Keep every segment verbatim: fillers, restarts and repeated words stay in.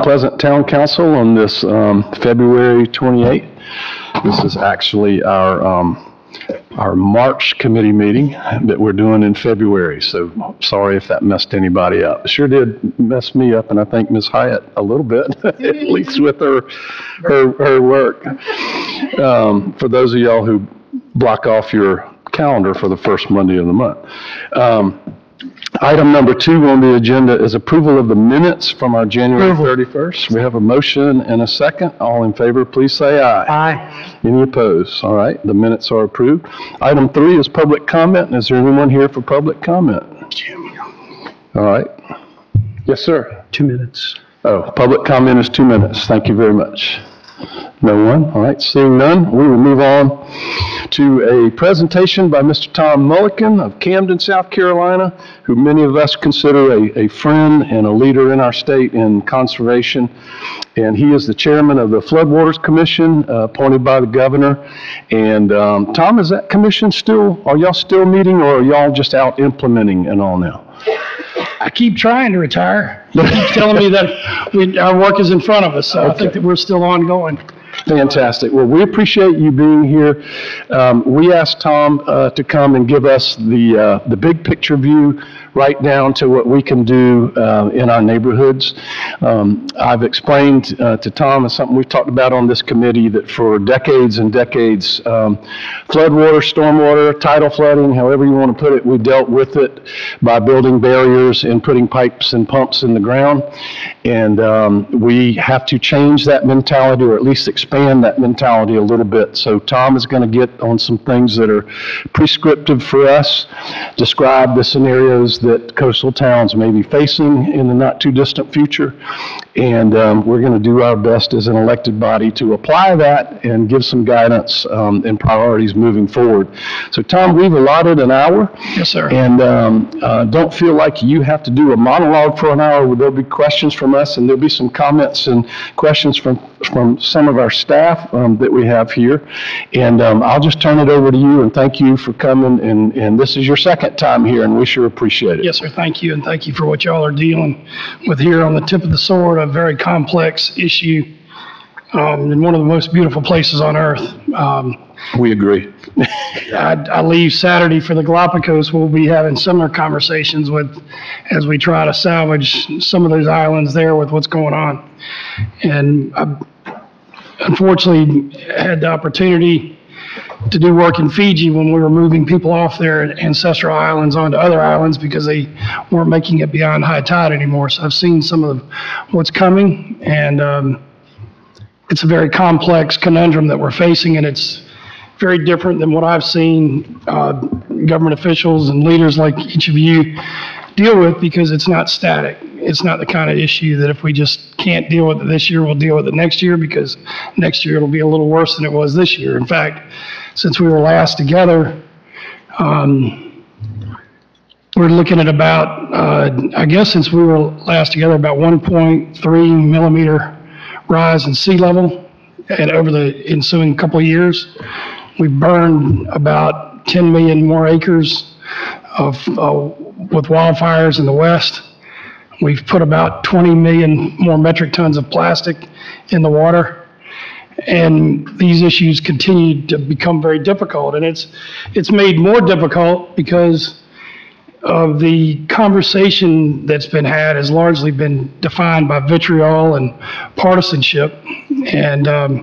Pleasant Town Council on this um, February twenty-eighth. This is actually our um, our March committee meeting that we're doing in February, so sorry if that messed anybody up. It sure did mess me up, and I think Miz Hyatt a little bit, at least with her, her, her work. Um, for those of y'all who block off your calendar for the first Monday of the month. Um, Item number two on the agenda is approval of the minutes from our January thirty-first. We have a motion and a second. All in favor, please say aye. Aye. Any opposed? All right, the minutes are approved. Item three is public comment. Is there anyone here for public comment? All right. Yes, sir. Two minutes. Oh, public comment is two minutes. Thank you very much. No one? All right, seeing none, we will move on to a presentation by Mister Tom Mulliken of Camden, South Carolina, who many of us consider a, a friend and a leader in our state in conservation. And he is the chairman of the Floodwaters Commission, uh, appointed by the governor. And um, Tom, is that commission still, are y'all still meeting, or are y'all just out implementing and all now? I keep trying to retire. He keeps telling me that we, our work is in front of us, so okay. I think that we're still ongoing. Fantastic. Well, we appreciate you being here. Um, we asked Tom uh, to come and give us the uh, the big picture view right down to what we can do uh, in our neighborhoods. Um, I've explained uh, to Tom, and something we've talked about on this committee, that for decades and decades, um, floodwater, stormwater, tidal flooding, however you want to put it, we dealt with it by building barriers and putting pipes and pumps in the ground. And um, we have to change that mentality, or at least expand that mentality a little bit. So Tom is going to get on some things that are prescriptive for us, describe the scenarios that coastal towns may be facing in the not too distant future. And um, we're going to do our best as an elected body to apply that and give some guidance um, and priorities moving forward. So Tom, we've allotted an hour. Yes, sir. And um, uh, don't feel like you have to do a monologue for an hour. There'll be questions from us, and there'll be some comments and questions from, from some of our staff um, that we have here. And um, I'll just turn it over to you, and thank you for coming. And, and this is your second time here, and we sure appreciate it. Yes, sir. Thank you, and thank you for what y'all are dealing with here on the tip of the sword, a very complex issue um, in one of the most beautiful places on earth. Um, we agree. I, I leave Saturday for the Galapagos. We'll be having similar conversations with, as we try to salvage some of those islands there with what's going on. And I unfortunately had the opportunity to do work in Fiji when we were moving people off their ancestral islands onto other islands because they weren't making it beyond high tide anymore. So I've seen some of what's coming, and um, it's a very complex conundrum that we're facing, and it's very different than what I've seen uh, government officials and leaders like each of you deal with, because it's not static. It's not the kind of issue that if we just can't deal with it this year, we'll deal with it next year, because next year it'll be a little worse than it was this year. In fact, since we were last together, um, we're looking at about, uh, I guess since we were last together, about one point three millimeter rise in sea level, and over the ensuing couple of years, we burned about ten million more acres of uh, with wildfires in the West. We've put about twenty million more metric tons of plastic in the water. And these issues continue to become very difficult. And it's, it's made more difficult because of the conversation that's been had has largely been defined by vitriol and partisanship. And um,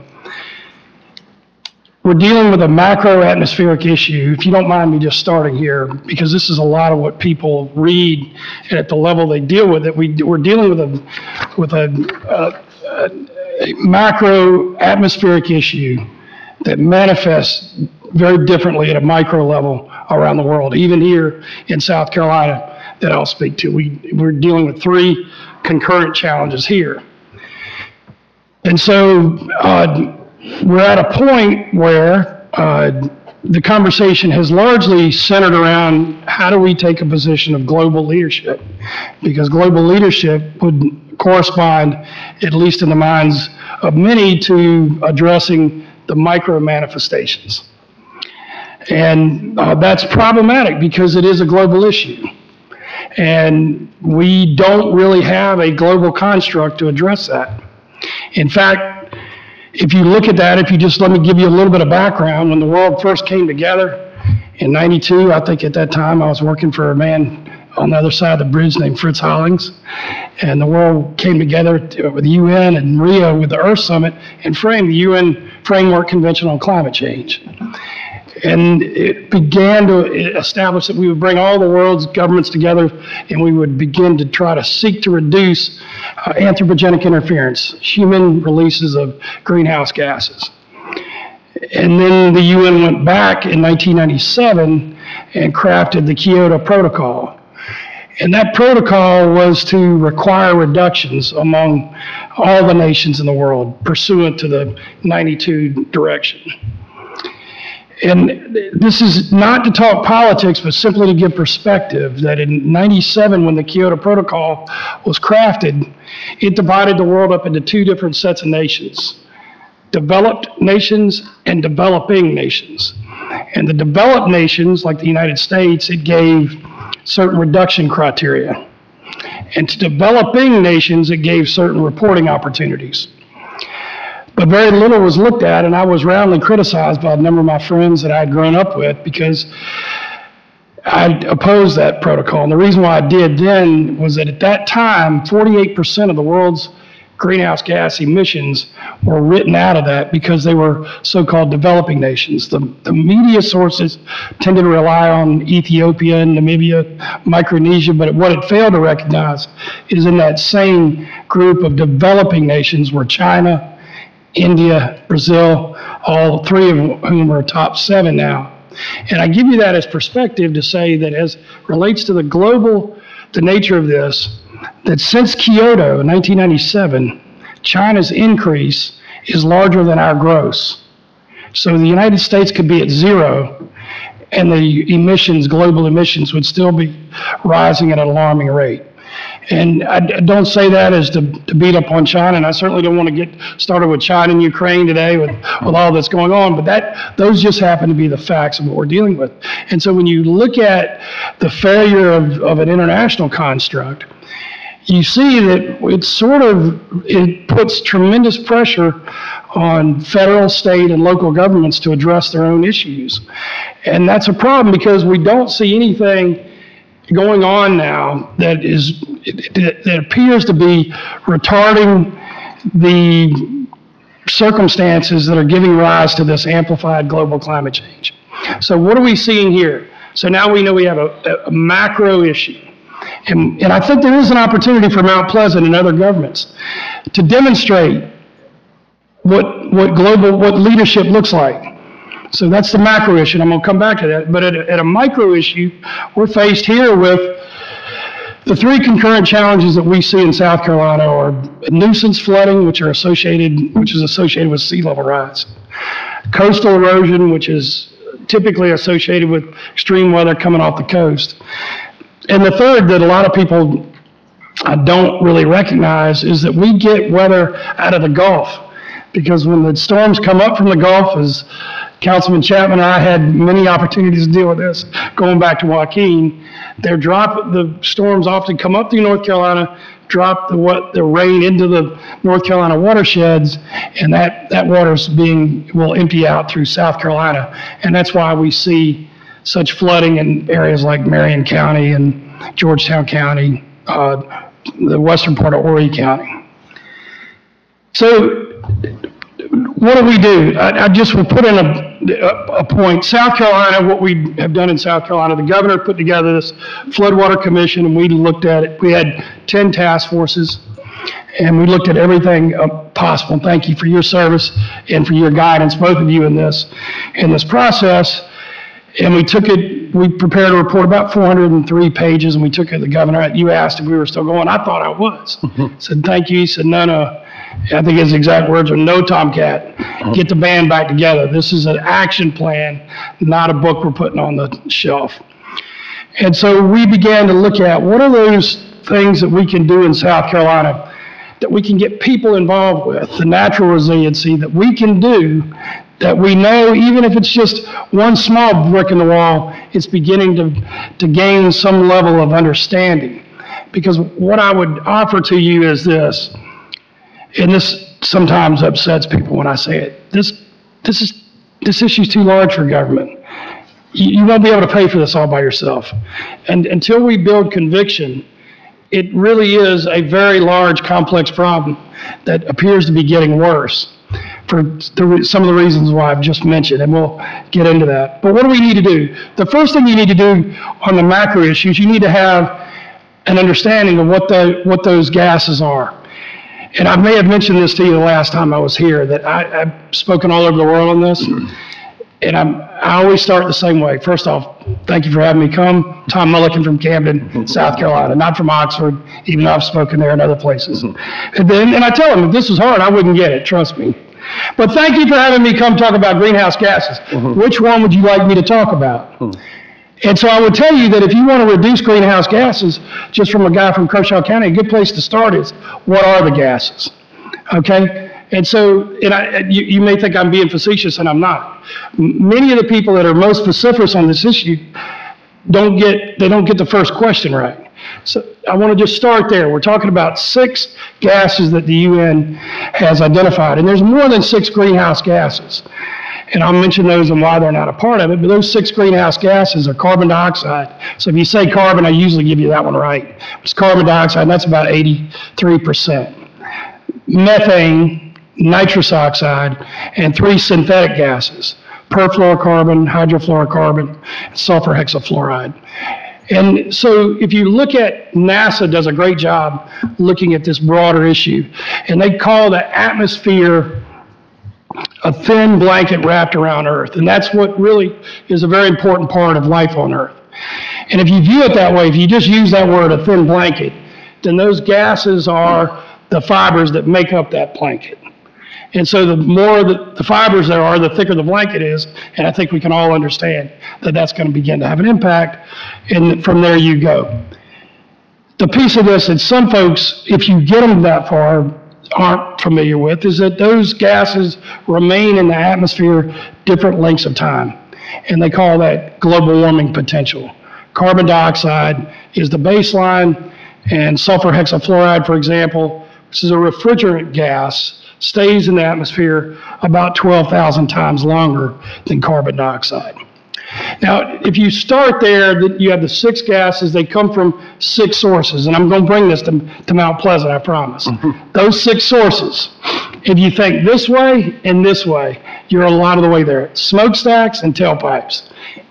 we're dealing with a macro atmospheric issue, if you don't mind me just starting here, because this is a lot of what people read, and at the level they deal with it, we, we're dealing with a, with a, a, a macro atmospheric issue that manifests very differently at a micro level around the world, even here in South Carolina that I'll speak to. We, we're dealing with three concurrent challenges here. And so, uh, we're at a point where uh, the conversation has largely centered around how do we take a position of global leadership, because global leadership would correspond, at least in the minds of many, to addressing the micro manifestations. And uh, that's problematic because it is a global issue. And we don't really have a global construct to address that. In fact, if you look at that, if you just let me give you a little bit of background, when the world first came together in ninety-two, I think at that time I was working for a man on the other side of the bridge named Fritz Hollings, and the world came together with the U N and Rio with the Earth Summit and framed the U N Framework Convention on Climate Change. And it began to establish that we would bring all the world's governments together and we would begin to try to seek to reduce uh, anthropogenic interference, human releases of greenhouse gases. And then the U N went back in nineteen ninety-seven and crafted the Kyoto Protocol. And that protocol was to require reductions among all the nations in the world pursuant to the ninety-two direction. And this is not to talk politics, but simply to give perspective that in ninety-seven, when the Kyoto Protocol was crafted, it divided the world up into two different sets of nations: developed nations and developing nations. And the developed nations, like the United States, it gave certain reduction criteria. And to developing nations, it gave certain reporting opportunities. But very little was looked at, and I was roundly criticized by a number of my friends that I had grown up with because I opposed that protocol. And the reason why I did then was that at that time, forty-eight percent of the world's greenhouse gas emissions were written out of that because they were so-called developing nations. The, the media sources tended to rely on Ethiopia, Namibia, Micronesia, but what it failed to recognize is in that same group of developing nations were China, India, Brazil, all three of whom are top seven now. And I give you that as perspective to say that as relates to the global, the nature of this, that since Kyoto in nineteen ninety-seven, China's increase is larger than our gross. So the United States could be at zero and the emissions, global emissions, would still be rising at an alarming rate. And I don't say that as to, to beat up on China, and I certainly don't want to get started with China and Ukraine today with, with all that's going on, but that those just happen to be the facts of what we're dealing with. And so when you look at the failure of, of an international construct, you see that it's sort of, it puts tremendous pressure on federal, state, and local governments to address their own issues. And that's a problem because we don't see anything going on now that is that appears to be retarding the circumstances that are giving rise to this amplified global climate change. So what are we seeing here? So now we know we have a, a macro issue. And, and I think there is an opportunity for Mount Pleasant and other governments to demonstrate what, what global, what leadership looks like. So that's the macro issue, and I'm going to come back to that. But at a, at a micro issue, we're faced here with the three concurrent challenges that we see in South Carolina are nuisance flooding, which are associated, which is associated with sea level rise, coastal erosion, which is typically associated with extreme weather coming off the coast, and the third that a lot of people I don't really recognize is that we get weather out of the Gulf, because when the storms come up from the Gulf, as Councilman Chapman and I had many opportunities to deal with this, going back to Joaquin, they're drop, the storms often come up through North Carolina, drop the, what, the rain into the North Carolina watersheds, and that, that water's being, will empty out through South Carolina. And that's why we see such flooding in areas like Marion County and Georgetown County, uh, the western part of Horry County. So what do we do? I, I just will put in a, a, a point. South Carolina, what we have done in South Carolina, the governor put together this floodwater commission, and we looked at it. We had ten task forces, and we looked at everything uh, possible. Thank you for your service and for your guidance, both of you, in this in this process. And we took it, we prepared a report about four hundred three pages, and we took it to the governor. You asked if we were still going. I thought I was. Said, thank you. He said, no, no. I think his exact words are, no, Tomcat, get the band back together. This is an action plan, not a book we're putting on the shelf. And so we began to look at what are those things that we can do in South Carolina that we can get people involved with, the natural resiliency that we can do, that we know, even if it's just one small brick in the wall, it's beginning to, to gain some level of understanding. Because what I would offer to you is this, and this sometimes upsets people when I say it. This, this is, this issue's too large for government. You, you won't be able to pay for this all by yourself. And until we build conviction, it really is a very large, complex problem that appears to be getting worse for the, some of the reasons why I've just mentioned, and we'll get into that. But what do we need to do? The first thing you need to do on the macro issues, you need to have an understanding of what the what those gases are. And I may have mentioned this to you the last time I was here, that I, I've spoken all over the world on this, and I'm, I always start the same way. First off, thank you for having me come. Tom Mulliken from Camden, South Carolina, not from Oxford, even though I've spoken there and other places. And then, and I tell them, if this was hard, I wouldn't get it, trust me. But thank you for having me come talk about greenhouse gases. Mm-hmm. Which one would you like me to talk about? Mm-hmm. And so I would tell you that if you want to reduce greenhouse gases, just from a guy from Kershaw County, a good place to start is, what are the gases? Okay? And so, and I, you, you may think I'm being facetious, and I'm not. Many of the people that are most vociferous on this issue don't get, they don't get the first question right. So I want to just start there. We're talking about six gases that the U N has identified, and there's more than six greenhouse gases. And I'll mention those and why they're not a part of it, but those six greenhouse gases are carbon dioxide. So if you say carbon, I usually give you that one right. It's carbon dioxide, and that's about eighty-three percent. Methane, nitrous oxide, and three synthetic gases, perfluorocarbon, hydrofluorocarbon, and sulfur hexafluoride. And so if you look at, NASA does a great job looking at this broader issue, and they call the atmosphere a thin blanket wrapped around Earth. And that's what really is a very important part of life on Earth. And if you view it that way, if you just use that word, a thin blanket, then those gases are the fibers that make up that blanket. And so the more the, the fibers there are, the thicker the blanket is, and I think we can all understand that that's going to begin to have an impact, and from there you go. The piece of this that some folks, if you get them that far, aren't familiar with is that those gases remain in the atmosphere different lengths of time, and they call that global warming potential. Carbon dioxide is the baseline, and sulfur hexafluoride, for example, which is a refrigerant gas, stays in the atmosphere about twelve thousand times longer than carbon dioxide. Now, if you start there, you have the six gases. They come from six sources, and I'm going to bring this to, to Mount Pleasant, I promise. Mm-hmm. Those six sources, if you think this way and this way, you're a lot of the way there. Smokestacks and tailpipes,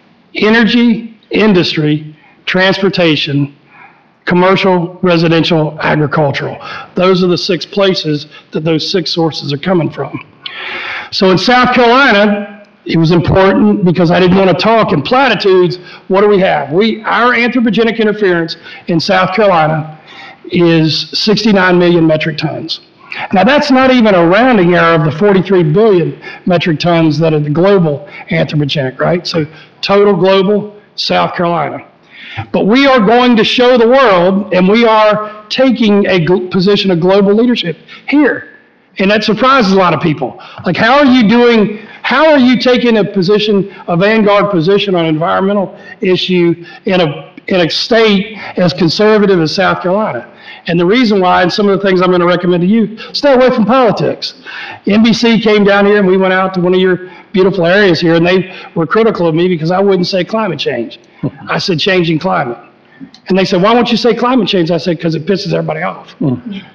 energy, industry, transportation, commercial, residential, agricultural. Those are the six places that those six sources are coming from. So in South Carolina, it was important because I didn't want to talk in platitudes. What do we have? We, our anthropogenic interference in South Carolina is sixty-nine million metric tons. Now that's not even a rounding error of the forty-three billion metric tons that are the global anthropogenic, right? So total global, South Carolina. But we are going to show the world, and we are taking a position of global leadership here. And that surprises a lot of people. Like, how are you doing, how are you taking a position, a vanguard position on environmental issue in a, in a state as conservative as South Carolina? And the reason why, and some of the things I'm going to recommend to you, stay away from politics. N B C came down here, and we went out to one of your beautiful areas here, and they were critical of me because I wouldn't say climate change. I said changing climate. And they said, why won't you say climate change? I said, because it pisses everybody off. Mm.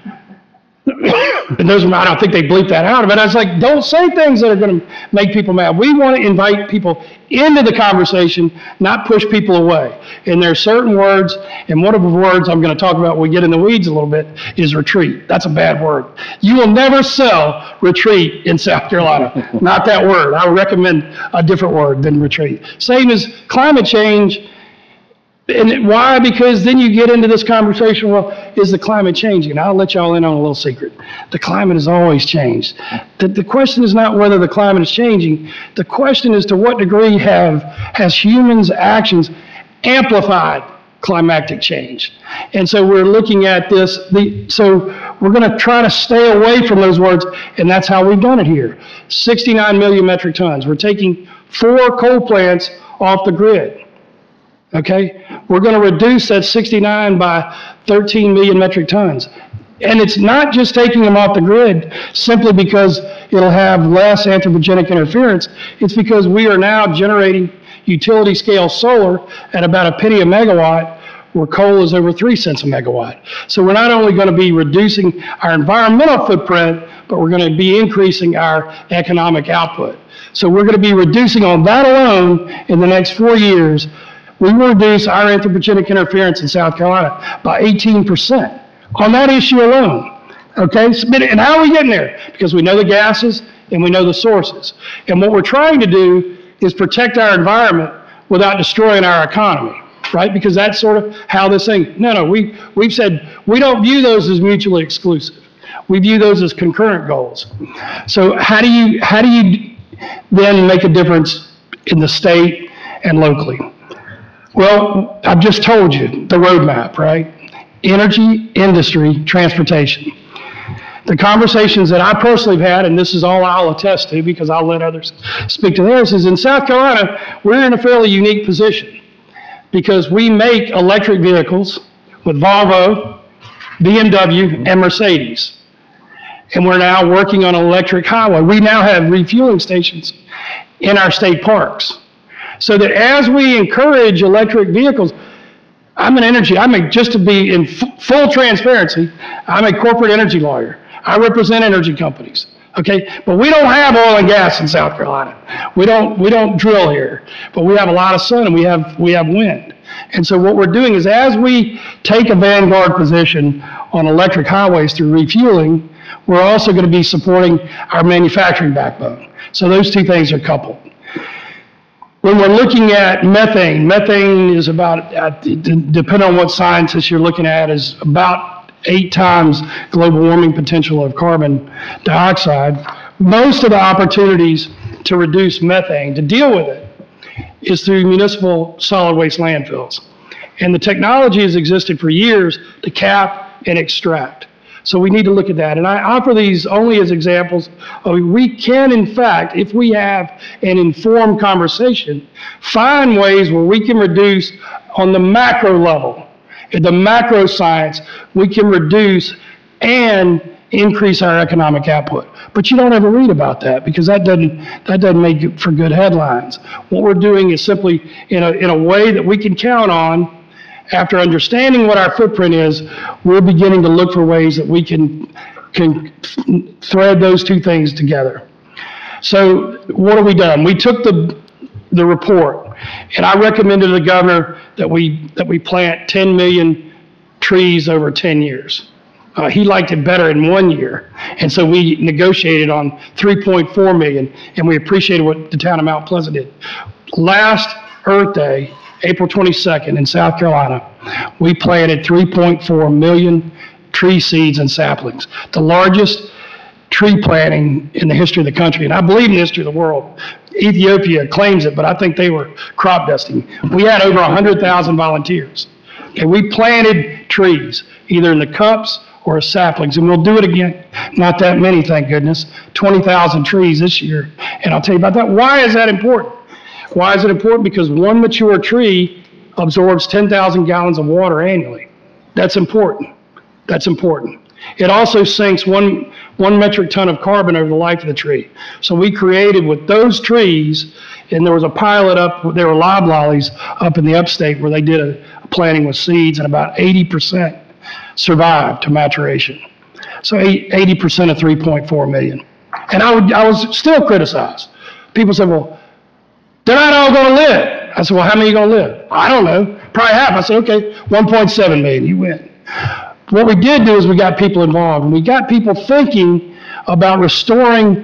And those, I don't think they bleeped that out, but I was like, don't say things that are going to make people mad. We want to invite people into the conversation, not push people away. And there are certain words, and one of the words I'm going to talk about when we get in the weeds a little bit is retreat. That's a bad word. You will never sell retreat in South Carolina. Not that word. I would recommend a different word than retreat. Same as climate change. And why? Because then you get into this conversation, well, is the climate changing? And I'll let y'all in on a little secret. The climate has always changed. The, the question is not whether the climate is changing. The question is to what degree have has humans' actions amplified climatic change? And so we're looking at this. The, so we're going to try to stay away from those words, and that's how we've done it here. sixty-nine million metric tons. We're taking four coal plants off the grid. Okay? We're going to reduce that sixty-nine by thirteen million metric tons. And it's not just taking them off the grid simply because it'll have less anthropogenic interference. It's because we are now generating utility scale solar at about a penny a megawatt, where coal is over three cents a megawatt. So we're not only going to be reducing our environmental footprint, but we're going to be increasing our economic output. So we're going to be reducing on that alone in the next four years. We will reduce our anthropogenic interference in South Carolina by eighteen percent on that issue alone. Okay, so, and how are we getting there? Because we know the gases and we know the sources. And what we're trying to do is protect our environment without destroying our economy, right? Because that's sort of how this thing, no, no, we, we've said we don't view those as mutually exclusive. We view those as concurrent goals. So how do you, how do you then make a difference in the state and locally? Well, I've just told you the roadmap, right? Energy, industry, transportation. The conversations that I personally have had, and this is all I'll attest to because I'll let others speak to theirs, is in South Carolina, we're in a fairly unique position because we make electric vehicles with Volvo, B M W, and Mercedes. And we're now working on an electric highway. We now have refueling stations in our state parks. So that as we encourage electric vehicles, I'm an energy, I'm a, just to be in f full transparency, I'm a corporate energy lawyer. I represent energy companies, okay? But we don't have oil and gas in South Carolina. We don't, we don't drill here, but we have a lot of sun and we have, we have wind. And so what we're doing is as we take a vanguard position on electric highways through refueling, we're also going to be supporting our manufacturing backbone. So those two things are coupled. When we're looking at methane, methane is about, uh, depending on what scientist you're looking at, is about eight times global warming potential of carbon dioxide. Most of the opportunities to reduce methane, to deal with it, is through municipal solid waste landfills. And the technology has existed for years to cap and extract. So we need to look at that. And I offer these only as examples of we can, in fact, if we have an informed conversation, find ways where we can reduce on the macro level, at the macro science, we can reduce and increase our economic output. But you don't ever read about that because that doesn't, that doesn't make for good headlines. What we're doing is simply in a, in a way that we can count on. After understanding what our footprint is, we're beginning to look for ways that we can, can thread those two things together. So what have we done? We took the, the report, and I recommended to the governor that we, that we plant ten million trees over ten years. Uh, he liked it better in one year, and so we negotiated on three point four million, and we appreciated what the town of Mount Pleasant did. Last Earth Day, April twenty-second in South Carolina, we planted three point four million tree seeds and saplings, the largest tree planting in the history of the country, and I believe in the history of the world. Ethiopia claims it, but I think they were crop dusting. We had over one hundred thousand volunteers. Okay, we planted trees, either in the cups or as saplings, and we'll do it again. Not that many, thank goodness, twenty thousand trees this year, and I'll tell you about that. Why is that important? Why is it important? Because one mature tree absorbs ten thousand gallons of water annually. That's important. That's important. It also sinks one, one metric ton of carbon over the life of the tree. So we created with those trees, and there was a pilot up, there were loblollies up in the upstate where they did a, a planting with seeds, and about eighty percent survived to maturation. So eighty percent of three point four million. And I, would, I was still criticized. People said, well, they're not all going to live. I said, well, how many are going to live? I don't know. Probably half. I said, okay, one point seven million, you win. What we did do is we got people involved, and we got people thinking about restoring,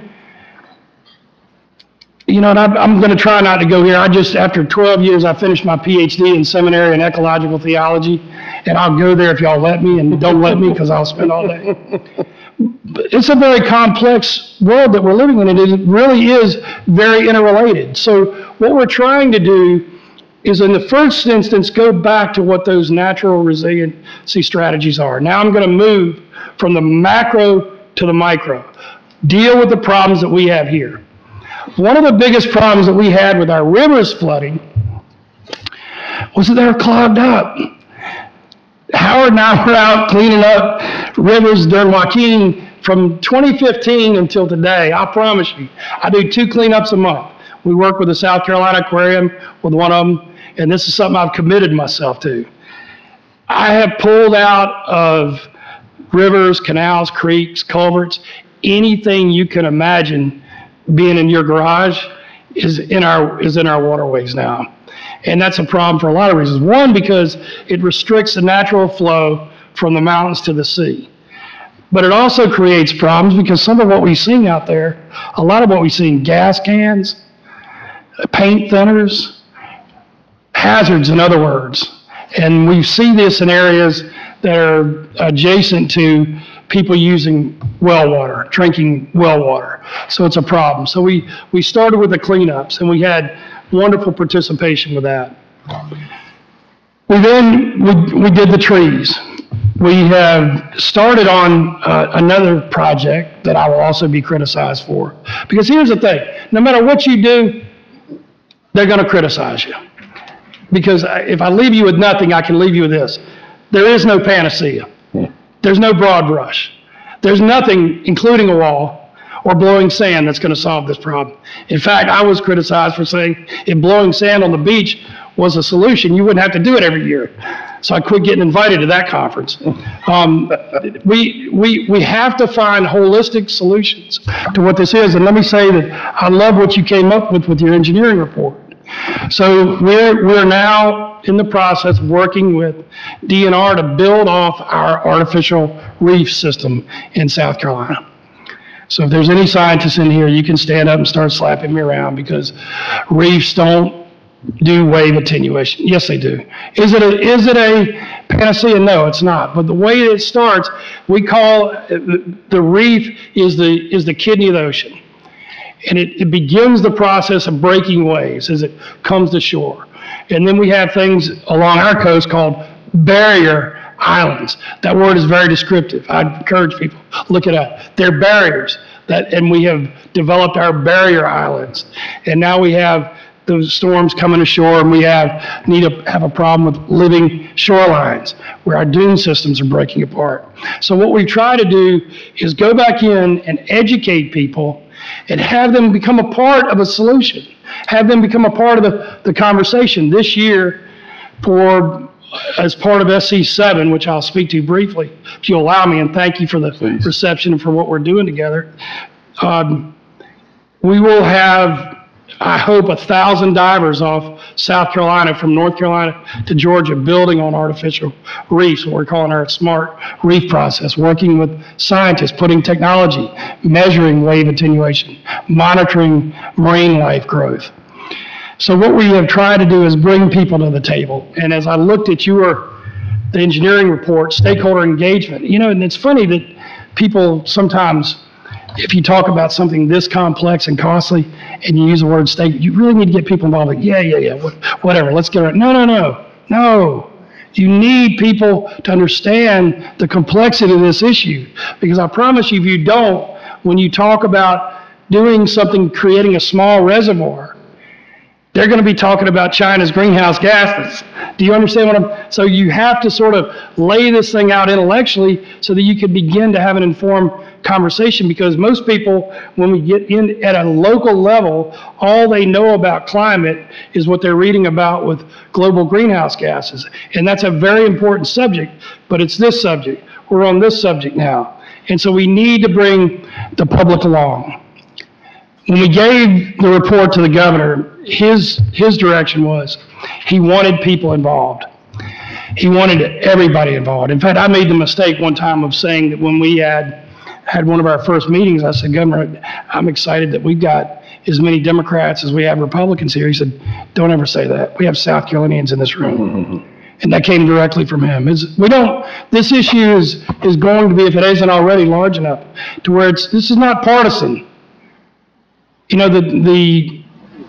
you know, and I'm, I'm going to try not to go here. I just, after twelve years, I finished my P H D in seminary in ecological theology, and I'll go there if y'all let me, and don't let me because I'll spend all day. It's a very complex world that we're living in, and it really is very interrelated. So what we're trying to do is, in the first instance, go back to what those natural resiliency strategies are. Now I'm going to move from the macro to the micro, deal with the problems that we have here. One of the biggest problems that we had with our rivers flooding was that they're clogged up. Howard and I were out cleaning up rivers during Joaquin from twenty fifteen until today. I promise you, I do two cleanups a month. We work with the South Carolina Aquarium with one of them, and this is something I've committed myself to. I have pulled out of rivers, canals, creeks, culverts, anything you can imagine being in your garage is in our is in our waterways now. And that's a problem for a lot of reasons. One, because it restricts the natural flow from the mountains to the sea. But it also creates problems because some of what we've seen out there, a lot of what we've seen, gas cans, paint thinners, hazards in other words. And we see this in areas that are adjacent to people using well water, drinking well water. So it's a problem. So we, we started with the cleanups, and we had wonderful participation with that. We then, we, we did the trees. We have started on uh, another project that I will also be criticized for. Because here's the thing, no matter what you do, they're gonna criticize you. Because if I leave you with nothing, I can leave you with this. There is no panacea. There's no broad brush. There's nothing, including a wall or blowing sand, that's going to solve this problem. In fact, I was criticized for saying if blowing sand on the beach was a solution, you wouldn't have to do it every year. So I quit getting invited to that conference. Um, we, we, we have to find holistic solutions to what this is. And let me say that I love what you came up with with your engineering report. So we're, we're now in the process of working with D N R to build off our artificial reef system in South Carolina. So if there's any scientists in here, you can stand up and start slapping me around, because reefs don't do wave attenuation. Yes, they do. Is it a, is it a panacea? No, it's not. But the way it starts, we call the, the reef is the, is the kidney of the ocean. And it, it begins the process of breaking waves as it comes to shore. And then we have things along our coast called barrier islands. That word is very descriptive. I encourage people, look it up. They're barriers, that, and we have developed our barrier islands. And now we have those storms coming ashore, and we have need to have a problem with living shorelines where our dune systems are breaking apart. So what we try to do is go back in and educate people and have them become a part of a solution, have them become a part of the, the conversation. This year, for as part of S C seven, which I'll speak to briefly, if you allow me, and thank you for the Please. reception and for what we're doing together. Um, we will have, I hope, a thousand divers off South Carolina from North Carolina to Georgia building on artificial reefs. We're calling our smart reef process, working with scientists, putting technology, measuring wave attenuation, monitoring marine life growth. So what we have tried to do is bring people to the table. And as I looked at your, the engineering report, stakeholder engagement, you know, and it's funny that people sometimes, if you talk about something this complex and costly and you use the word stake, you really need to get people involved. Like, yeah, yeah, yeah, whatever, let's get it. No, no, no, no. You need people to understand the complexity of this issue. Because I promise you, if you don't, when you talk about doing something, creating a small reservoir, they're going to be talking about China's greenhouse gases. Do you understand what I'm, so you have to sort of lay this thing out intellectually so that you can begin to have an informed conversation, because most people, when we get in at a local level, all they know about climate is what they're reading about with global greenhouse gases. And that's a very important subject, but it's this subject. We're on this subject now. And so we need to bring the public along. When we gave the report to the governor, his, his direction was he wanted people involved. He wanted everybody involved. In fact, I made the mistake one time of saying that when we had had one of our first meetings, I said, Governor, I'm excited that we've got as many Democrats as we have Republicans here. He said, don't ever say that. We have South Carolinians in this room. Mm-hmm. And that came directly from him. It's, we don't, this issue is, is going to be, if it isn't already, large enough to where it's, this is not partisan. You know, the, the,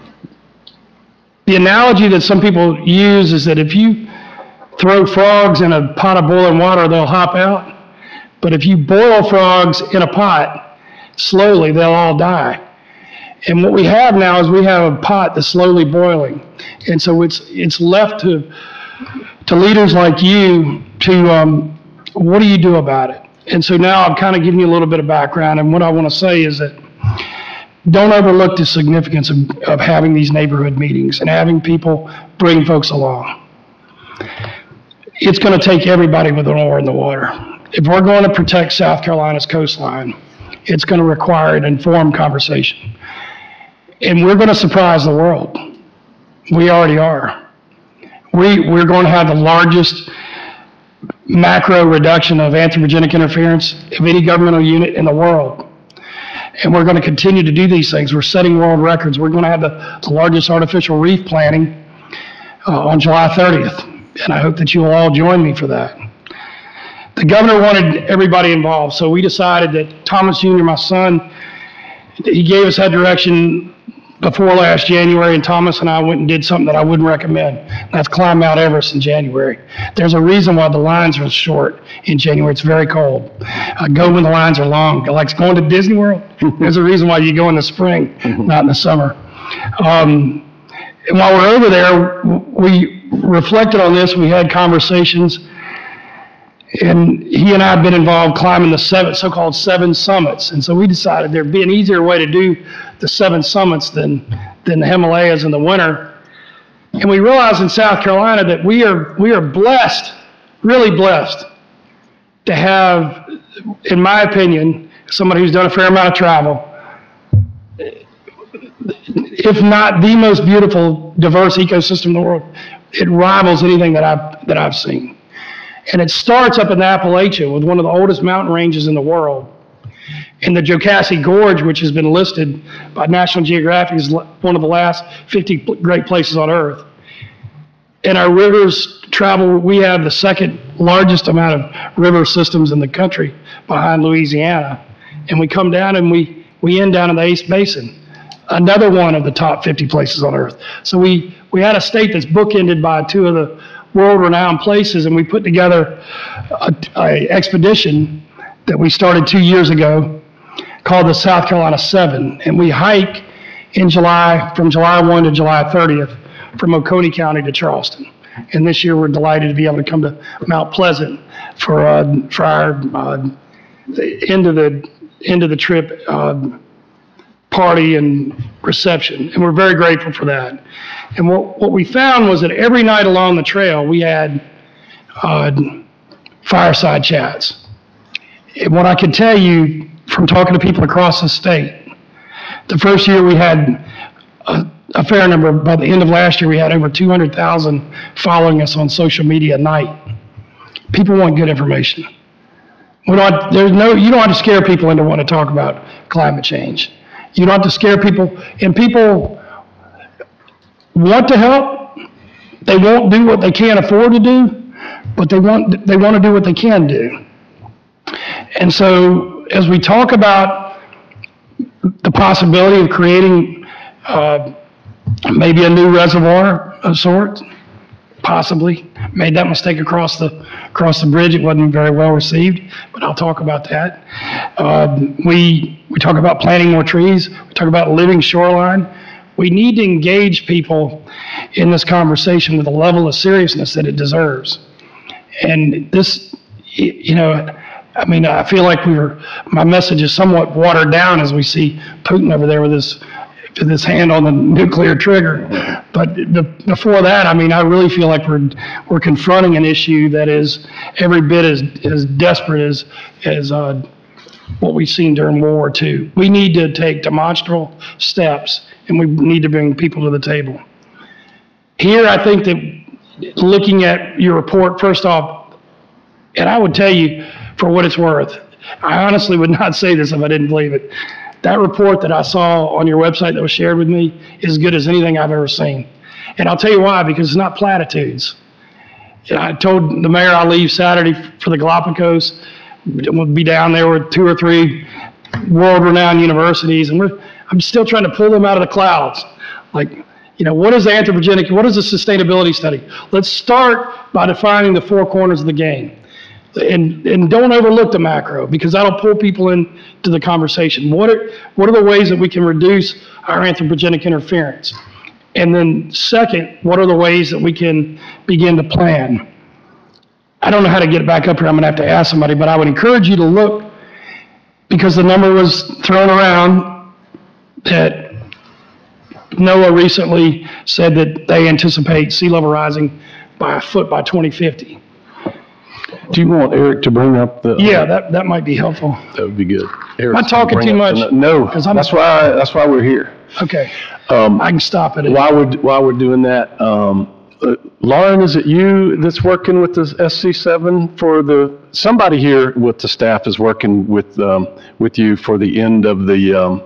the analogy that some people use is that if you throw frogs in a pot of boiling water, they'll hop out. But if you boil frogs in a pot, slowly, they'll all die. And what we have now is we have a pot that's slowly boiling. And so it's, it's left to to leaders like you to, um, what do you do about it? And so now I'm kind of giving you a little bit of background, and what I want to say is that don't overlook the significance of, of having these neighborhood meetings and having people bring folks along. It's going to take everybody with an oar in the water. If we're going to protect South Carolina's coastline, it's going to require an informed conversation. And we're going to surprise the world. We already are. We, we're going to have the largest macro reduction of anthropogenic interference of any governmental unit in the world. And we're going to continue to do these things. We're setting world records. We're going to have the, the largest artificial reef planting uh, on July thirtieth. And I hope that you will all join me for that. The governor wanted everybody involved, so we decided that Thomas Junior, my son, he gave us that direction before last January, and Thomas and I went and did something that I wouldn't recommend. That's climb Mount Everest in January. There's a reason why the lines are short in January. It's very cold. Uh, go when the lines are long. Like going to Disney World, there's a reason why you go in the spring, not in the summer. Um, and while we're over there, we reflected on this. We had conversations, and he and I have been involved climbing the seven, so-called seven summits. And so we decided there'd be an easier way to do the seven summits than, than the Himalayas in the winter. And we realized in South Carolina that we are, we are blessed, really blessed, to have, in my opinion, somebody who's done a fair amount of travel, if not the most beautiful, diverse ecosystem in the world. It rivals anything that I've, that I've seen. And it starts up in Appalachia with one of the oldest mountain ranges in the world. And the Jocassee Gorge, which has been listed by National Geographic as one of the last fifty great places on Earth. And our rivers travel, we have the second largest amount of river systems in the country behind Louisiana. And we come down and we, we end down in the Ace Basin, another one of the top fifty places on Earth. So we, we had a state that's bookended by two of the world-renowned places, and we put together a, a expedition that we started two years ago called the South Carolina Seven, and we hike in July, from July first to July thirtieth, from Oconee County to Charleston. And this year we're delighted to be able to come to Mount Pleasant for, uh, for our uh, the end of the end of the trip uh, party and reception, and we're very grateful for that. And what, what we found was that every night along the trail we had uh, fireside chats. And what I can tell you from talking to people across the state, the first year we had a, a fair number. By the end of last year we had over two hundred thousand following us on social media at night. People want good information. We don't, there's no, you don't have to scare people into wanting to talk about climate change. You don't have to scare people, and people want to help. They won't do what they can't afford to do, but they want, they want to do what they can do. And so as we talk about the possibility of creating uh, maybe a new reservoir of sorts, possibly made that mistake across the across the bridge. It wasn't very well received, but I'll talk about that. Uh, we we talk about planting more trees. We talk about living shoreline. We need to engage people in this conversation with a level of seriousness that it deserves. And this, you know, I mean, I feel like we were. My message is somewhat watered down as we see Putin over there with his. with his hand on the nuclear trigger. But the, before that, I mean, I really feel like we're we're confronting an issue that is every bit as, as desperate as, as uh, what we've seen during World War Two. We need to take demonstrable steps, and we need to bring people to the table. Here, I think that looking at your report, first off, and I would tell you, for what it's worth, I honestly would not say this if I didn't believe it. That report that I saw on your website that was shared with me is as good as anything I've ever seen. And I'll tell you why, because it's not platitudes. And I told the mayor I'll leave Saturday for the Galapagos. We'll be down there with two or three world-renowned universities, and we're, I'm still trying to pull them out of the clouds. Like, you know, what is the anthropogenic, what is the sustainability study? Let's start by defining the four corners of the game. And, and don't overlook the macro, because that'll pull people into the conversation. What are, what are the ways that we can reduce our anthropogenic interference? And then second, what are the ways that we can begin to plan? I don't know how to get it back up here. I'm going to have to ask somebody, but I would encourage you to look, because the number was thrown around that NOAA recently said that they anticipate sea level rising by a foot by twenty fifty. Do you want Eric to bring up the? Yeah, that, that might be helpful. That would be good. Am I talking too much? No, 'Cause I'm- that's why, that's why we're here. Okay, Um, I can stop it. While we're, while we're doing that, um, uh, Lauren, is it you that's working with the S C seven for the, somebody here with the staff is working with, um, with you for the end of the, um,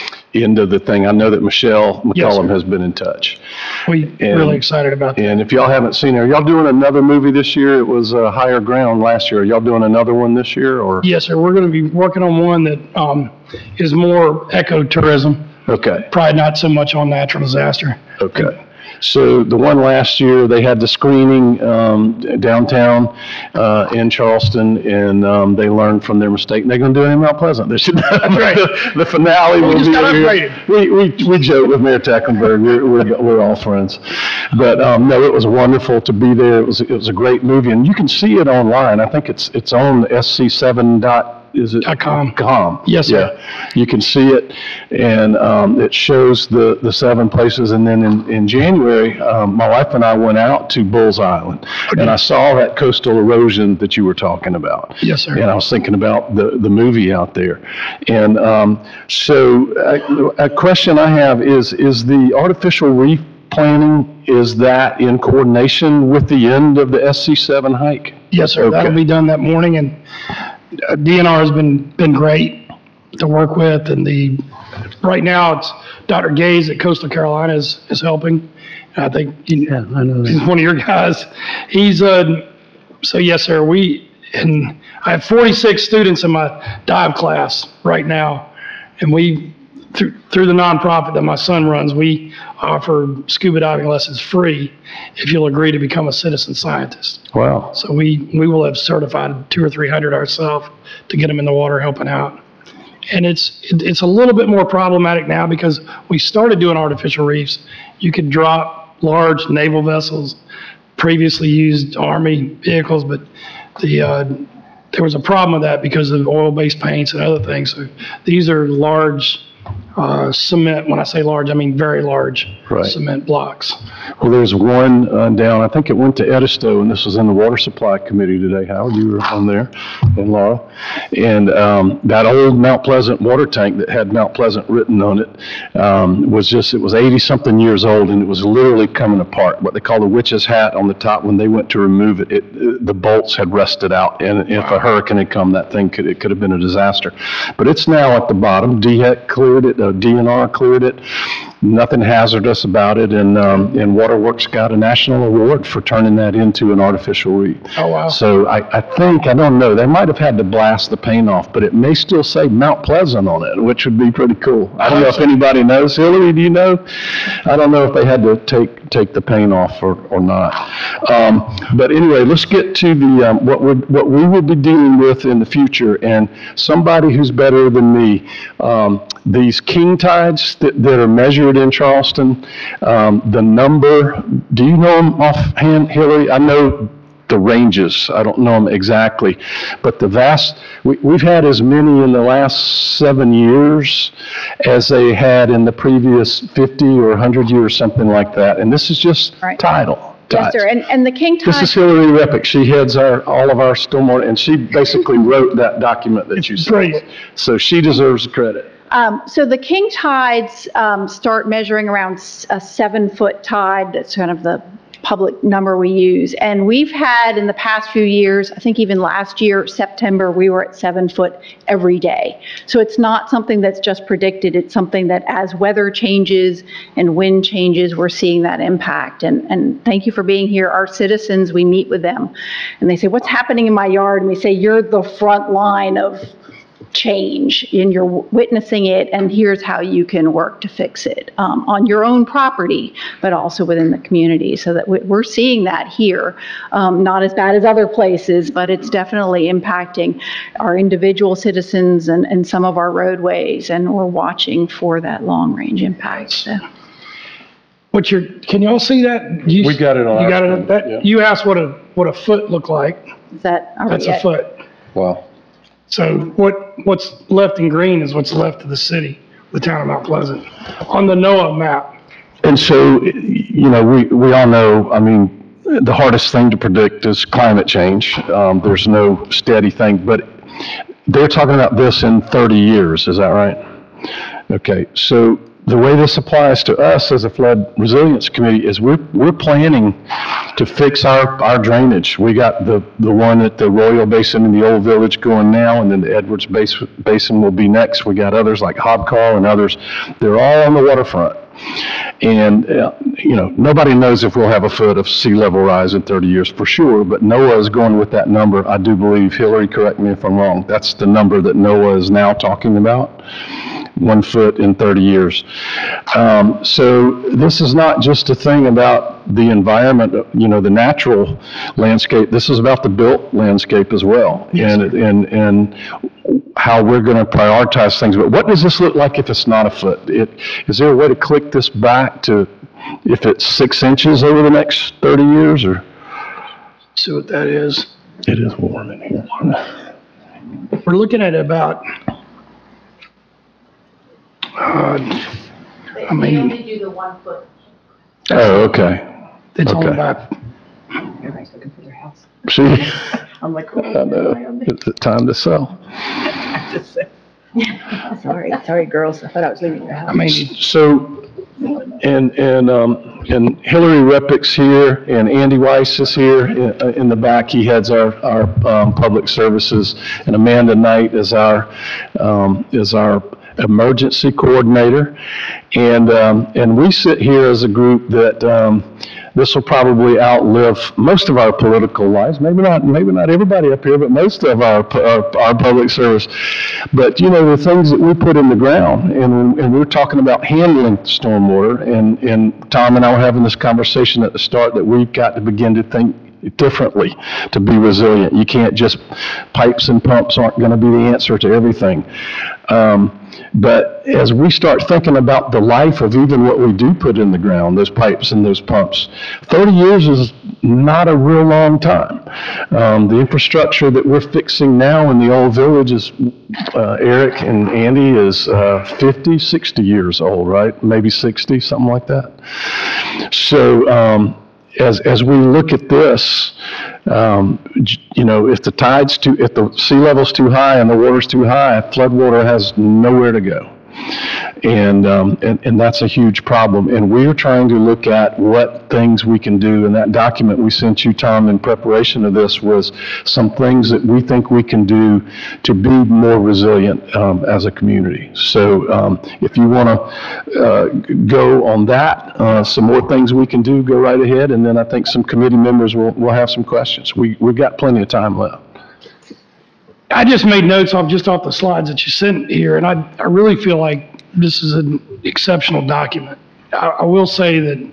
end of the thing? I know that Michelle Yes, McCollum sir. has been in touch. We and- really excited about that. And if y'all haven't seen her, y'all doing another movie this year? It was uh, Higher Ground last year. Are y'all doing another one this year, or? Yes, sir. We're going to be working on one that um, is more ecotourism, Okay, probably not so much on natural disaster. okay. So the one last year, they had the screening um, downtown uh, in Charleston, and um, they learned from their mistake. And they're going to do it in Mount Pleasant. They should. That's right. The finale We will just be got here. upgraded. We, we, we joke with Mayor Tecklenburg. We're, we're, we're all friends. But um, no, it was wonderful to be there. It was, it was a great movie, and you can see it online. I think it's, it's on S C seven dot. Is it? Dot com. Com. Yes, sir. Yeah. You can see it, and um, it shows the, the seven places. And then in, in January, um, my wife and I went out to Bulls Island, and I saw that coastal erosion that you were talking about. Yes, sir. And I was thinking about the, the movie out there. And um, so a, a question I have is, is the artificial reef planning, is that in coordination with the end of the S C seven hike? Yes, sir. That'll Okay. be done that morning, and uh, D N R has been, been great to work with, and the, right now, it's Doctor Gaze at Coastal Carolina is, is helping. And I think, he- Yeah, I know he's that. one of your guys. He's, uh, so yes, sir, we, and I have forty-six students in my dive class right now, and we, through, through the nonprofit that my son runs, we offer scuba diving lessons free if you'll agree to become a citizen scientist. Wow. So we, we will have certified two or three hundred ourselves to get them in the water helping out. And it's, it- it's a little bit more problematic now because we started doing artificial reefs. You could drop large naval vessels, previously used Army vehicles, but the, uh, there was a problem with that because of oil-based paints and other things. So these are large uh, cement, when I say large, I mean very large Right. cement blocks. Well, there's one uh, down, I think it went to Edisto, and this was in the Water Supply Committee today. Howard, you were on there, and Laura. And um, that old Mount Pleasant water tank that had Mount Pleasant written on it um, was just, it was eighty-something years old, and it was literally coming apart. What they call the witch's hat on the top, when they went to remove it, it, it- the bolts had rusted out, and if a hurricane had come, that thing could, it could have been a disaster. But it's now at the bottom. D HEC cleared it, uh, D N R cleared it. Nothing hazardous about it, and, um, and Waterworks got a national award for turning that into an artificial reef. Oh, wow. So I, I think, I don't know, they might have had to blast the paint off, but it may still say Mount Pleasant on it, which would be pretty cool. I don't know if anybody knows. Hillary, do you know? I don't know if they had to take, take the paint off or, or not. Um, but anyway, let's get to the, um, what we're, what we will be dealing with in the future, and somebody who's better than me. Um, these king tides that, that are measured in Charleston, um, the number, do you know them offhand, Hillary? I know the ranges, I don't know them exactly, but the vast, we, we've had as many in the last seven years as they had in the previous fifty or one hundred years, something like that, and this is just Right. tidal. Yes, tides. sir. And, and the king This tide, is Hillary Repick. She heads our, all of our stormwater, and she basically wrote that document that you saw. Brilliant. So she deserves the credit. um, so the king tides, um, start measuring around s- a seven foot tide. That's kind of the public number we use. And we've had in the past few years, I think even last year, September, we were at seven foot every day. So it's not something that's just predicted. It's something that as weather changes and wind changes, we're seeing that impact. And, and thank you for being here. Our citizens, we meet with them and they say, what's happening in my yard? And we say, you're the front line of change and you're witnessing it, and here's how you can work to fix it um, on your own property, but also within the community. So that we- we're seeing that here, um, not as bad as other places, but it's definitely impacting our individual citizens and, and some of our roadways, and we're watching for that long-range impact. So, What you're, can y'all see that? You- We got it on You our got screen, it, that, yeah. you asked what a, what a foot looked like. Is that, are we That's a at- foot. Wow. So what, what's left in green is what's left of the city, the town of Mount Pleasant, on the NOAA map. And so, you know, we, we all know, I mean, the hardest thing to predict is climate change. Um, there's no steady thing, but they're talking about this in thirty years, is that right? Okay, so the way this applies to us as a flood resilience committee is we're, we're planning to fix our, our drainage. We got the, the one at the Royal Basin in the Old Village going now, and then the Edwards Bas- Basin will be next. We got others like Hobcall and others. They're all on the waterfront. And, uh, you know, nobody knows if we'll have a foot of sea level rise in thirty years for sure, but NOAA is going with that number. I do believe, Hillary, correct me if I'm wrong, that's the number that NOAA is now talking about, one foot in thirty years. Um, so this is not just a thing about the environment, you know, the natural landscape. This is about the built landscape as well. And, and, and how we're going to prioritize things. But what does this look like if it's not a foot? It, is there a way to click this back to if it's six inches over the next thirty years, or? See what that is. It is warm in here. We're looking at about, uh, I mean, do the one foot. Oh, okay. it's only Okay. about, Everybody's looking for their house. See, I'm like, I know, it's the time to sell. Sorry, sorry, girls. I thought I was leaving your I house. mean, So, and, and, um, and Hillary Reppick's here, and Andy Weiss is here in, in the back. He heads our, our, um, public services, and Amanda Knight is our, um, is our emergency coordinator. And, um, and we sit here as a group that, um, this will probably outlive most of our political lives. Maybe not, maybe not everybody up here, but most of our, our, our public service. But, you know, the things that we put in the ground, and, and we're talking about handling stormwater, and, and Tom and I were having this conversation at the start that we've got to begin to think differently to be resilient. You can't just, pipes and pumps aren't going to be the answer to everything. Um, but as we start thinking about the life of even what we do put in the ground, those pipes and those pumps, thirty years is not a real long time. Um, the infrastructure that we're fixing now in the old village is, uh, Eric and Andy, is uh, fifty, sixty years old, right? Maybe sixty, something like that. So, um, as, as we look at this, um, j- you know, if the tide's too, if the sea level's too high and the water's too high, floodwater has nowhere to go. And, um, and, and that's a huge problem. And we're trying to look at what things we can do. And that document we sent you, Tom, in preparation of this was some things that we think we can do to be more resilient, um, as a community. So, um, if you want to, uh, go on that, uh, some more things we can do, go right ahead. And then I think some committee members will, will have some questions. We, we've got plenty of time left. I just made notes off, just off the slides that you sent here, and I, I really feel like this is an exceptional document. I, I will say that,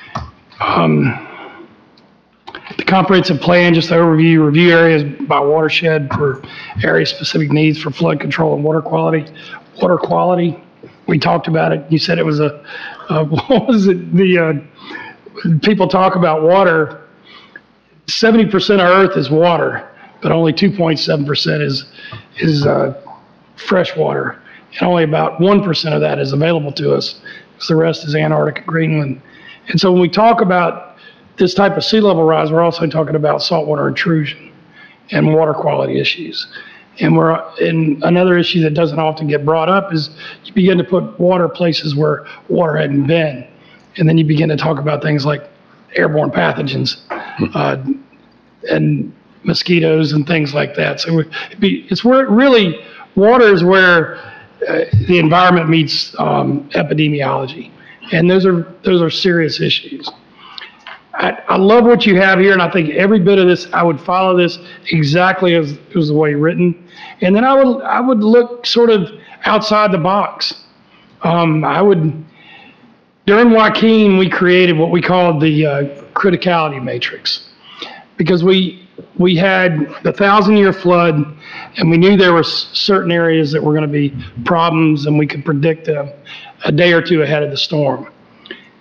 um, the comprehensive plan, just the overview, review areas by watershed for area-specific needs for flood control and water quality. Water quality, we talked about it. You said it was a, uh, what was it, the, uh, people talk about water, seventy percent of Earth is water, but only two point seven percent is, is, uh, fresh water. And only about one percent of that is available to us, because the rest is Antarctica, Greenland. And so when we talk about this type of sea level rise, we're also talking about saltwater intrusion and water quality issues. And we're, and another issue that doesn't often get brought up is you begin to put water places where water hadn't been. And then you begin to talk about things like airborne pathogens, uh, and mosquitoes and things like that. So it'd be, it's where really, water is where uh, the environment meets um, epidemiology. And those are, those are serious issues. I, I love what you have here, and I think every bit of this, I would follow this exactly as it was the way written. And then I would, I would look sort of outside the box. Um, I would, during Joaquin, we created what we called the uh, criticality matrix, because we, we had the thousand-year flood, and we knew there were s- certain areas that were going to be problems, and we could predict them a day or two ahead of the storm.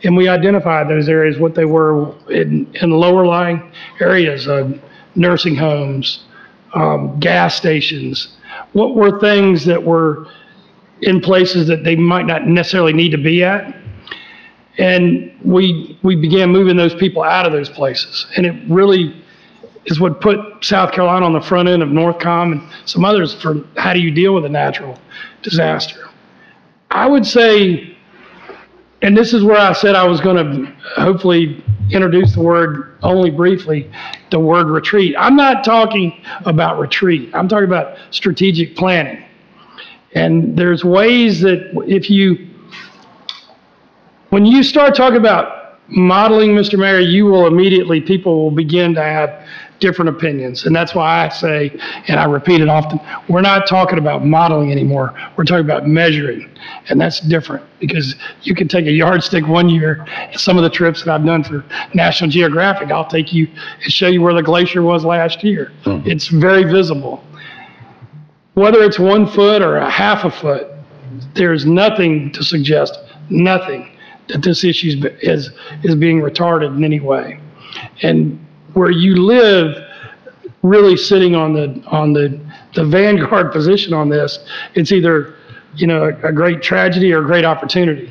and we identified those areas, what they were in, in lower lying areas, uh, nursing homes, um, gas stations. What were things that were in places that they might not necessarily need to be at? And we, we began moving those people out of those places. And it really is what put South Carolina on the front end of Northcom and some others for how do you deal with a natural disaster. I would say, and this is where I said I was going to hopefully introduce the word only briefly, the word retreat. I'm not talking about retreat. I'm talking about strategic planning. And there's ways that if you, when you start talking about modeling, Mister Mayor, you will immediately, people will begin to have different opinions. And that's why I say, and I repeat it often, we're not talking about modeling anymore. We're talking about measuring. And that's different because you can take a yardstick one year, and some of the trips that I've done for National Geographic, I'll take you and show you where the glacier was last year. Mm-hmm. It's very visible. Whether it's one foot or a half a foot, there's nothing to suggest, nothing, that this issue is, is being retarded in any way. And where you live, really sitting on the on the, the vanguard position on this, it's either, you know, a, a great tragedy or a great opportunity.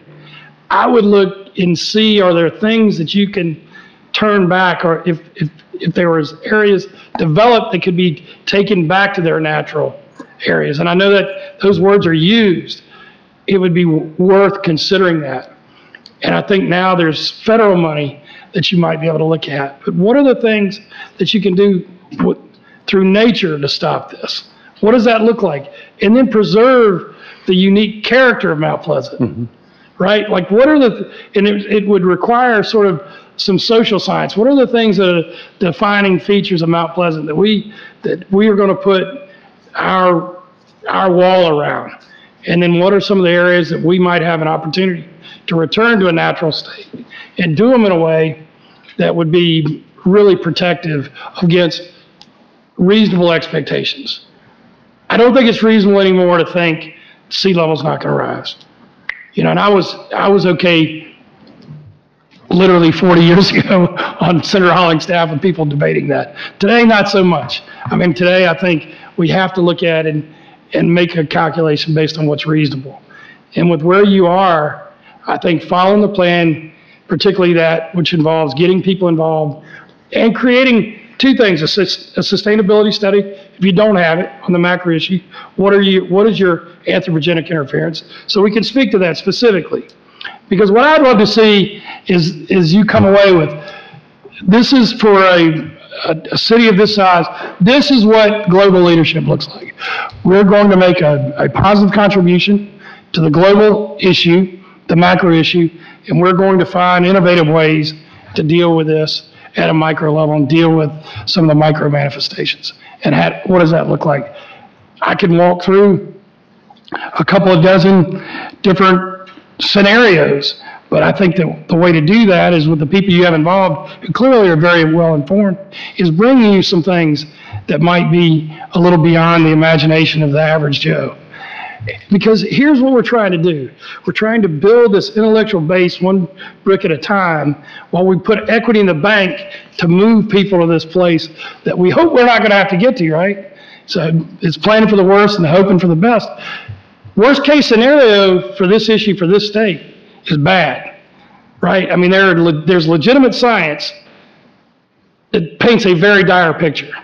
I would look and see, are there things that you can turn back, or if, if, if there was areas developed that could be taken back to their natural areas. And I know that those words are used. It would be worth considering that. And I think now there's federal money that you might be able to look at. But what are the things that you can do w- through nature to stop this? What does that look like? And then preserve the unique character of Mount Pleasant, mm-hmm. right? Like what are the, th- and it, it would require sort of some social science. What are the things that are defining features of Mount Pleasant that we, that we are going to put our, our wall around? And then what are some of the areas that we might have an opportunity to return to a natural state and do them in a way that would be really protective against reasonable expectations. I don't think it's reasonable anymore to think sea level's not going to rise. You know, and I was I was okay literally forty years ago on Senator Holling's staff with people debating that. Today, not so much. I mean, today I think we have to look at it and, and make a calculation based on what's reasonable. And with where you are, I think following the plan, particularly that which involves getting people involved and creating two things, a, a sustainability study. If you don't have it on the macro issue, what are you, what is your anthropogenic interference? So we can speak to that specifically. Because what I'd love to see is, is you come away with, this is for a, a, a city of this size, this is what global leadership looks like. We're going to make a, a positive contribution to the global issue, the macro issue, and we're going to find innovative ways to deal with this at a micro level and deal with some of the micro manifestations. And how, what does that look like? I can walk through a couple of dozen different scenarios, but I think that the way to do that is with the people you have involved, who clearly are very well informed, is bringing you some things that might be a little beyond the imagination of the average Joe. Because here's what we're trying to do. We're trying to build this intellectual base one brick at a time while we put equity in the bank to move people to this place that we hope we're not going to have to get to, right? So it's planning for the worst and hoping for the best. Worst case scenario for this issue, for this state, is bad, right? I mean, there are le- there's legitimate science that paints a very dire picture.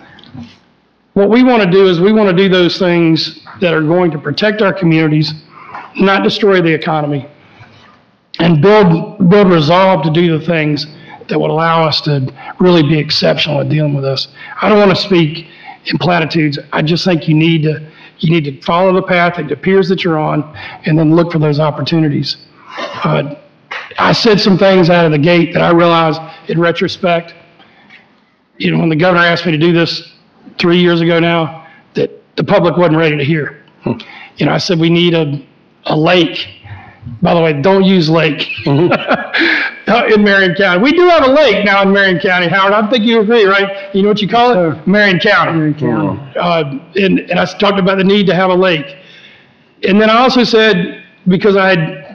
What we want to do is we want to do those things that are going to protect our communities, not destroy the economy, and build build resolve to do the things that would allow us to really be exceptional at dealing with this. I don't want to speak in platitudes. I just think you need to you need to follow the path it appears that you're on, and then look for those opportunities. Uh, I said some things out of the gate that I realized in retrospect, you know, when the governor asked me to do this three years ago now, that the public wasn't ready to hear. Hmm. You know, I said we need a, a lake. By the way, don't use lake mm-hmm. in Marion County. We do have a lake now in Marion County, Howard. I think you agree, right? You know what you call it? Sure. Marion County. Marion County. Uh, and, and I talked about the need to have a lake. And then I also said, because I had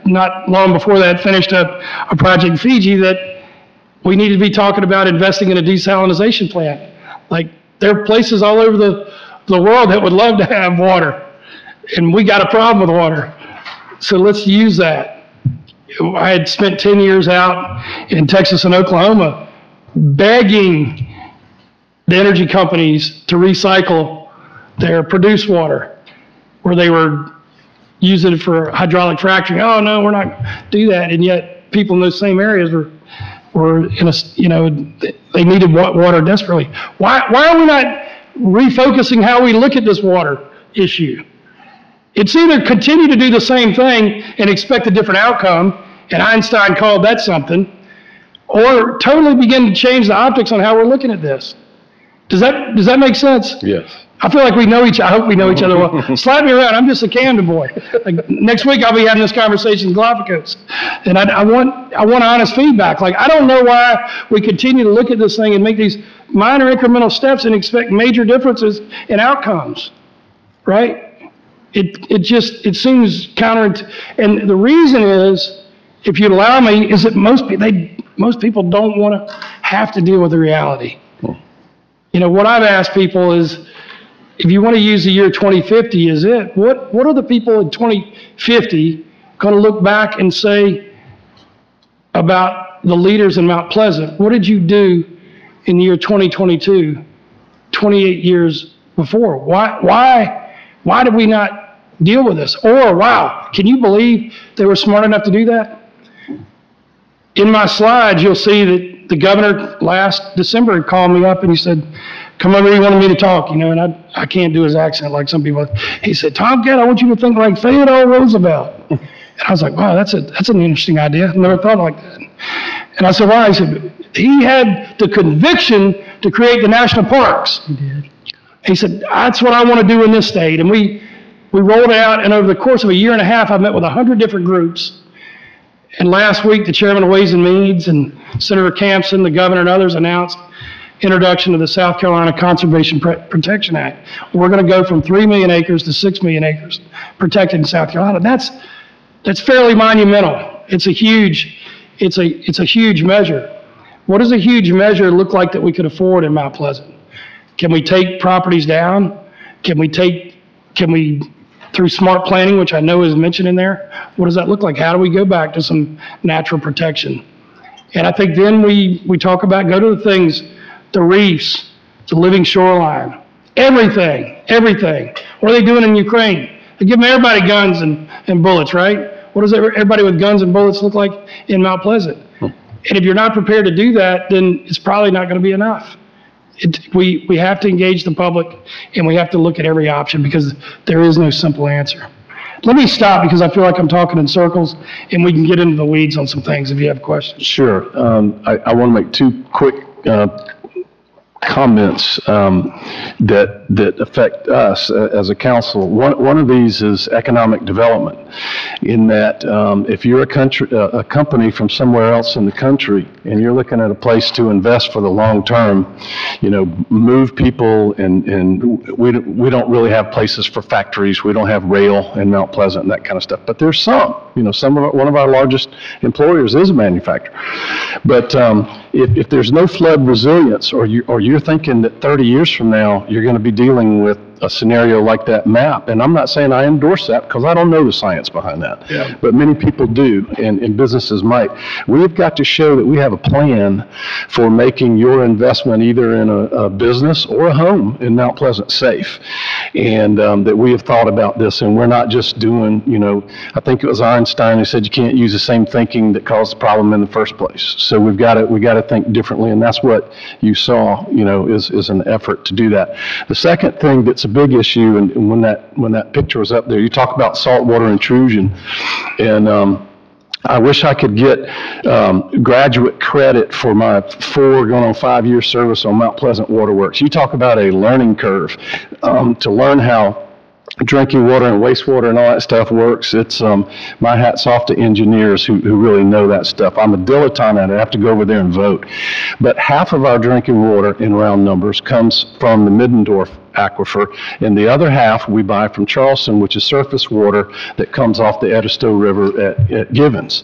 not long before that, finished up a project in Fiji that we need to be talking about investing in a desalination plant. Like, there are places all over the, the world that would love to have water, and we got a problem with water. So let's use that. I had spent ten years out in Texas and Oklahoma begging the energy companies to recycle their produced water, where they were using it for hydraulic fracturing. Oh, no, we're not do that. And yet people in those same areas were, were in a, you know, they needed wa- water desperately. Why, why are we not refocusing how we look at this water issue? It's either continue to do the same thing and expect a different outcome, and Einstein called that something, or totally begin to change the optics on how we're looking at this. Does that, does that make sense? Yes. I feel like we know each, I hope we know each other well. Slap me around, I'm just a Camden boy. Like, next week I'll be having this conversation in Galapagos. And I, I want, I want honest feedback. Like, I don't know why we continue to look at this thing and make these minor incremental steps and expect major differences in outcomes, right? It, it just, it seems counter, and the reason is, if you'd allow me, is that most people, they, most people don't want to have to deal with the reality. You know, what I've asked people is, if you want to use the year twenty fifty as it, what, what are the people in twenty fifty going to look back and say about the leaders in Mount Pleasant? What did you do in the year twenty twenty-two, twenty-eight years before? Why, why, why did we not deal with this? Or, wow, can you believe they were smart enough to do that? In my slides, you'll see that the governor last December had called me up and he said, come over, he wanted me to talk, you know, and I, I can't do his accent like some people. He said, Tomcat, I want you to think like Theodore Roosevelt. And I was like, wow, that's a that's an interesting idea. I never thought like that. And I said, why? He said, he had the conviction to create the national parks. He did. He said, that's what I want to do in this state. And we, we rolled it out, and over the course of a year and a half, I met with a hundred different groups. And last week, the chairman of Ways and Means and Senator Campson, the governor, and others announced introduction of the South Carolina Conservation Protection Act. We're going to go from three million acres to six million acres protected in South Carolina. That's, that's fairly monumental. It's a huge, it's a, it's a huge measure. What does a huge measure look like that we could afford in Mount Pleasant? Can we take properties down? Can we take, can we, through smart planning, which I know is mentioned in there, what does that look like? How do we go back to some natural protection? And I think then we, we talk about, go to the things, the reefs, the living shoreline, everything, everything. What are they doing in Ukraine? They're giving everybody guns and, and bullets, right? What does everybody with guns and bullets look like in Mount Pleasant? Hmm. And if you're not prepared to do that, then it's probably not going to be enough. It, we, we have to engage the public, and we have to look at every option, because there is no simple answer. Let me stop, because I feel like I'm talking in circles, and we can get into the weeds on some things if you have questions. Sure. Um, I, I want to make two quick uh, comments um, that that affect us uh, as a council. One one of these is economic development, in that um, if you're a country uh, a company from somewhere else in the country and you're looking at a place to invest for the long term, you know, move people, and and we don't, we don't really have places for factories. We don't have rail in Mount Pleasant and that kind of stuff. But there's some. You know, some of our, one of our largest employers is a manufacturer. But um, if if there's no flood resilience, or you or you're thinking that thirty years from now you're going to be dealing with a scenario like that map, and I'm not saying I endorse that, because I don't know the science behind that, yeah. But many people do, and, and businesses might. We've got to show that we have a plan for making your investment either in a, a business or a home in Mount Pleasant safe, and um, that we have thought about this, and we're not just doing, you know, I think it was Einstein who said you can't use the same thinking that caused the problem in the first place. So we've got to we got to think differently, and that's what you saw, you know, is is an effort to do that. The second thing that's a big issue, and, and when that when that picture was up there, you talk about saltwater intrusion, and um, I wish I could get um, graduate credit for my four going on five year service on Mount Pleasant Waterworks. You talk about a learning curve um, to learn how drinking water and wastewater and all that stuff works. It's um, my hat's off to engineers who, who really know that stuff. I'm a dilettante at it. I have to go over there and vote. But half of our drinking water, in round numbers, comes from the Middendorf aquifer, and the other half we buy from Charleston, which is surface water that comes off the Edisto River at, at Givens.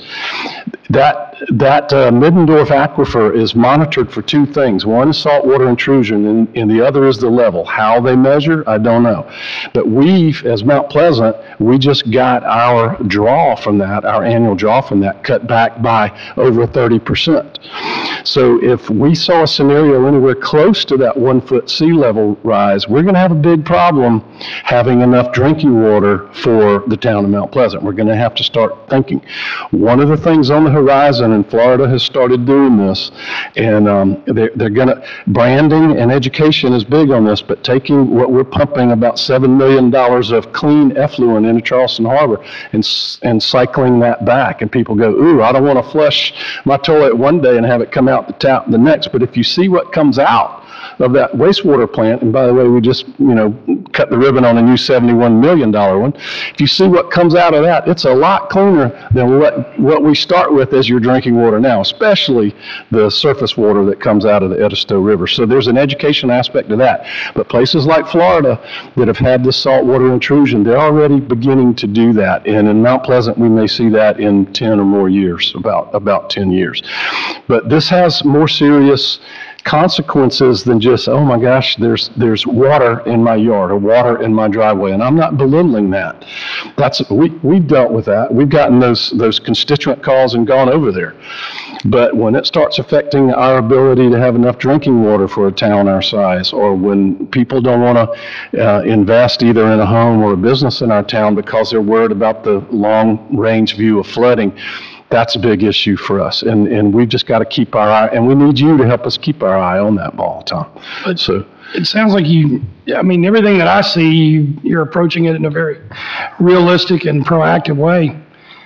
That, that uh, Middendorf aquifer is monitored for two things. One is saltwater intrusion, and, and the other is the level. How they measure, I don't know. But we, as Mount Pleasant, we just got our draw from that, our annual draw from that, cut back by over thirty percent. So if we saw a scenario anywhere close to that one-foot sea level rise, we're going to have a big problem having enough drinking water for the town of Mount Pleasant. We're going to have to start thinking. One of the things on the horizon, and Florida has started doing this, and um, they're, they're going to, branding and education is big on this, but taking what we're pumping, about seven million dollars of clean effluent into Charleston Harbor, and, and cycling that back. And people go, ooh, I don't want to flush my toilet one day and have it come out the tap the next. But if you see what comes out of that wastewater plant, and by the way, we just, you know, cut the ribbon on a new seventy-one million dollars one. If you see what comes out of that, it's a lot cleaner than what, what we start with as your drinking water now, especially the surface water that comes out of the Edisto River. So there's an education aspect to that. But places like Florida that have had this saltwater intrusion, they're already beginning to do that. And in Mount Pleasant, we may see that in ten or more years, about, about ten years. But this has more serious consequences than just, oh my gosh, there's there's water in my yard or water in my driveway, and I'm not belittling that. That's we we've dealt with that. We've gotten those those constituent calls and gone over there. But when it starts affecting our ability to have enough drinking water for a town our size, or when people don't want to uh, invest either in a home or a business in our town because they're worried about the long range view of flooding, that's a big issue for us, and, and we've just got to keep our eye, and we need you to help us keep our eye on that ball, Tom. But So, it sounds like you, I mean, everything that I see, you, you're approaching it in a very realistic and proactive way.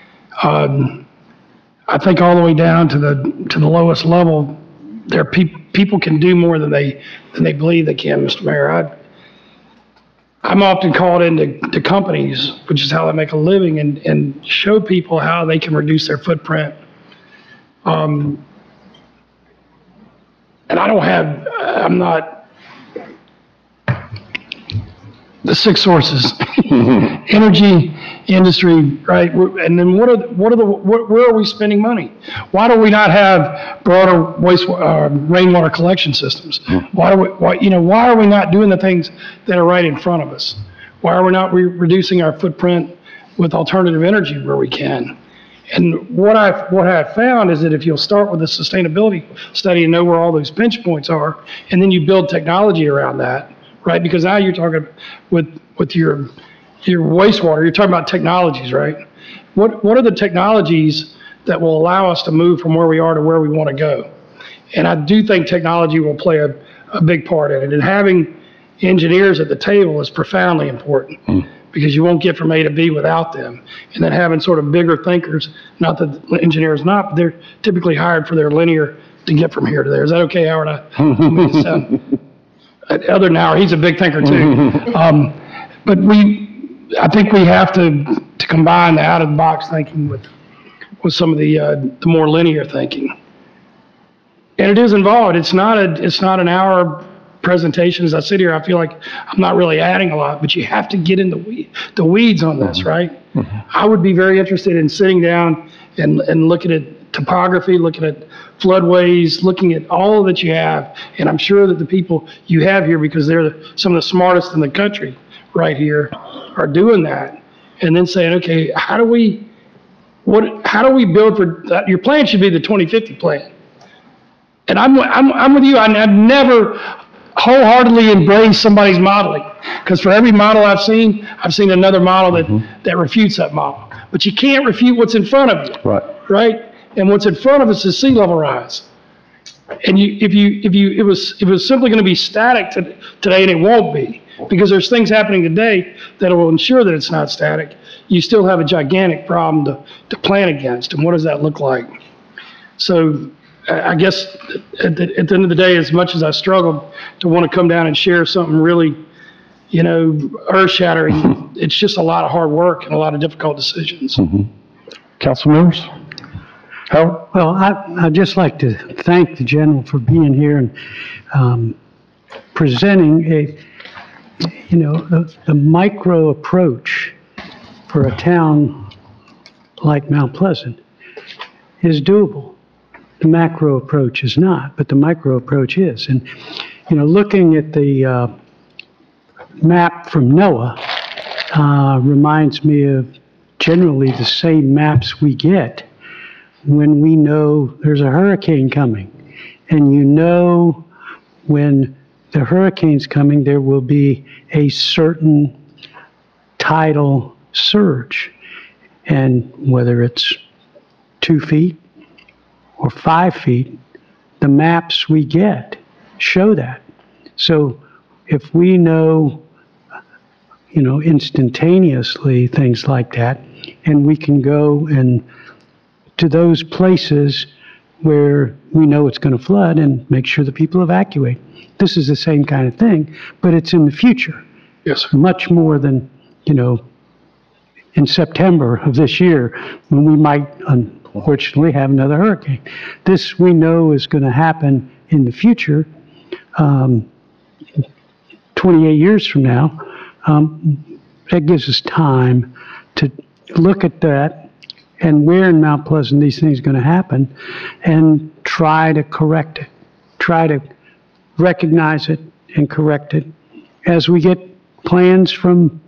Um, I think all the way down to the to the lowest level, there are peop, people can do more than they than they believe they can, Mister Mayor. I, I'm often called into to companies, which is how they make a living, and, and show people how they can reduce their footprint. Um, and I don't have, I'm not, the six sources, energy, industry, right? And then what are, the- what are the, what, where are we spending money? Why do we not have broader waste, uh, rainwater collection systems? Why do we, why, you know, why are we not doing the things that are right in front of us? Why are we not re- reducing our footprint with alternative energy where we can? And what I what I have found is that if you'll start with a sustainability study and know where all those pinch points are, and then you build technology around that, right? Because now you're talking with with your your wastewater, you're talking about technologies, right? What what are the technologies that will allow us to move from where we are to where we want to go? And I do think technology will play a, a big part in it. And having engineers at the table is profoundly important. Mm. Because you won't get from A to B without them. And then having sort of bigger thinkers, not that the engineers not, but they're typically hired for their linear to get from here to there. Is that okay, Howard? I, I mean, it's, uh, other than Howard, he's a big thinker too. Um, but we, I think we have to, to combine the out of the box thinking with, with some of the, uh, the more linear thinking. And it is involved. It's not a, it's not an hour presentation. As I sit here, I feel like I'm not really adding a lot, but you have to get in the, we- the weeds on this, right? Mm-hmm. I would be very interested in sitting down and, and looking at topography, looking at floodways, looking at all that you have. And I'm sure that the people you have here, because they're the, some of the smartest in the country right here, are doing that. And then saying, okay, how do we, what, how do we build for that? Your plan should be the twenty fifty plan. And I'm, I'm, I'm with you. I, I've never wholeheartedly embrace somebody's modeling, because for every model I've seen, I've seen another model that, mm-hmm. that refutes that model. But you can't refute what's in front of you, right? Right? And what's in front of us is sea level rise. And you, if you, if you, it was, it was simply going to be static to, today, and it won't be, because there's things happening today that will ensure that it's not static. You still have a gigantic problem to, to plan against, and what does that look like? So, I guess at the, at the end of the day, as much as I struggled to want to come down and share something really, you know, earth-shattering, it's just a lot of hard work and a lot of difficult decisions. Mm-hmm. Council members? Howard? Well, I, I'd just like to thank the general for being here and um, presenting a, you know, the, the micro approach for a town like Mount Pleasant is doable. The macro approach is not, but the micro approach is. And, you know, looking at the uh, map from NOAA uh, reminds me of generally the same maps we get when we know there's a hurricane coming. And you know when the hurricane's coming, there will be a certain tidal surge. And whether it's two feet or five feet, the maps we get show that. So if we know, you know, instantaneously things like that, and we can go and to those places where we know it's going to flood and make sure the people evacuate. This is the same kind of thing, but it's in the future. Yes, sir. Much more than, you know, in September of this year when we might unfortunately have another hurricane. This we know is going to happen in the future, um, twenty-eight years from now. Um, that gives us time to look at that and where in Mount Pleasant these things are going to happen and try to correct it, try to recognize it and correct it as we get plans from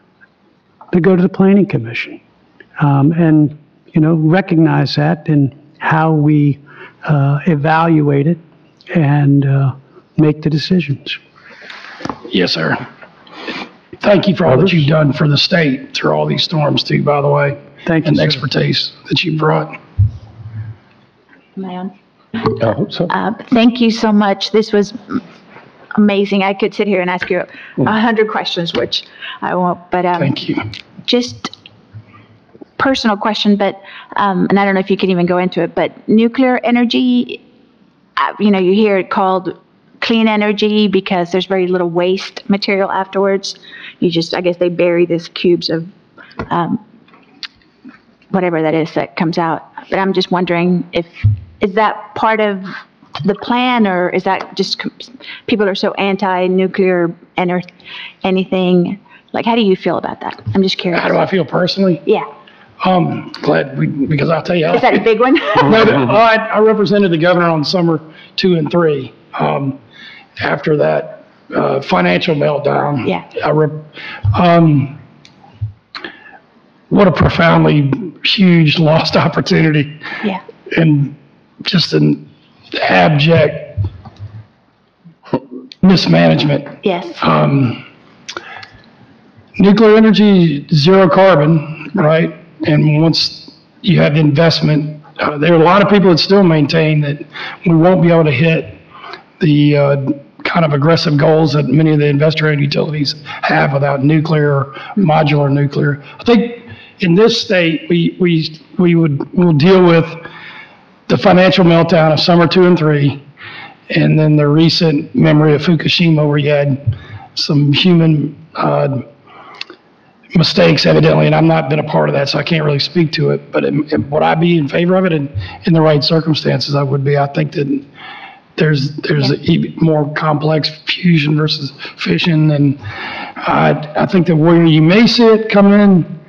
to go to the Planning Commission, um, and, you know, recognize that in how we uh, evaluate it and uh, make the decisions. Yes, sir. Thank you for all that you've done for the state through all these storms too, by the way. Thank you, And the sir. expertise that you brought. Am I on? I hope so. Uh, Thank you so much. This was amazing. I could sit here and ask you a hundred questions, which I won't, but um, Thank you. just personal question, but, um, and I don't know if you can even go into it, but nuclear energy, uh, you know, you hear it called clean energy because there's very little waste material afterwards. You just, I guess they bury these cubes of um, whatever that is that comes out. But I'm just wondering if, is that part of the plan, or is that just, people are so anti-nuclear and anything? Like, how do you feel about that? I'm just curious. How do I feel personally? Yeah. Um, glad we, because I'll tell you. Is that a big one? No, the- oh, I, I represented the governor on summer two and three. Um, after that, uh, financial meltdown. Yeah. I rep, um, what a profoundly huge lost opportunity Yeah. and just an abject mismanagement. Yes. Um, nuclear energy, zero carbon, right? And once you have investment, uh, there are a lot of people that still maintain that we won't be able to hit the uh, kind of aggressive goals that many of the investor-owned utilities have without nuclear or modular nuclear. I think in this state, we we we would we'll deal with the financial meltdown of summer two and three, and then the recent memory of Fukushima, where you had some human uh, mistakes evidently, and I've not been a part of that, so I can't really speak to it. But it, it, would I be in favor of it? And in the right circumstances, I would be. I think that there's there's a even more complex fusion versus fission, and I I think that where you may see it come in,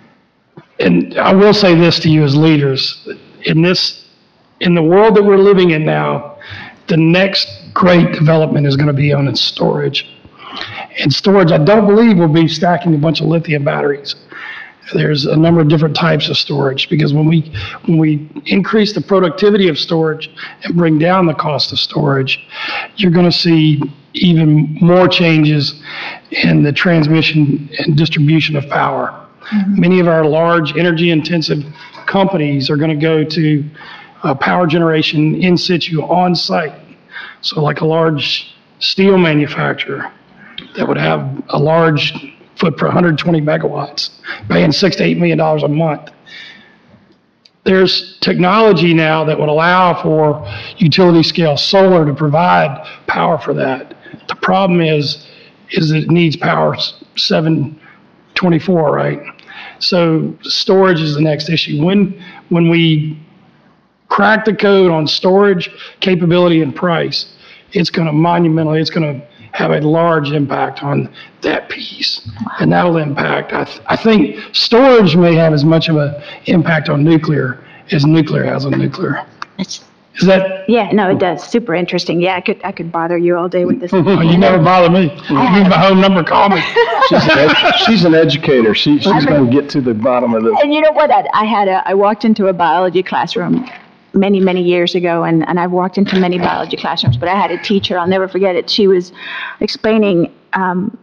and I will say this to you as leaders, in this in the world that we're living in now, the next great development is going to be on its storage. And storage, I don't believe, will be stacking a bunch of lithium batteries. There's a number of different types of storage, because when we when we increase the productivity of storage and bring down the cost of storage, you're going to see even more changes in the transmission and distribution of power. Mm-hmm. Many of our large energy-intensive companies are going to go to uh, power generation in situ on site. So like a large steel manufacturer that would have a large footprint, one hundred twenty megawatts, paying six to eight million dollars a month. There's technology now that would allow for utility scale solar to provide power for that. The problem is, is that it needs power seven twenty-four, right? So storage is the next issue. When when we crack the code on storage capability and price, it's going to monumentally, it's going to have a large impact on that piece. And that'll impact, I, th- I think storage may have as much of an impact on nuclear as nuclear has on nuclear. It's, Is that, yeah, no, it does. Super interesting. Yeah, I could, I could bother you all day with this. oh, you never bother me. Give me my home number, call me. She's an, ed- she's an educator. She, she's going to get to the bottom of this. And you know what? I, I had a, I walked into a biology classroom many, many years ago, and, and I've walked into many biology classrooms, but I had a teacher, I'll never forget it. She was explaining, um,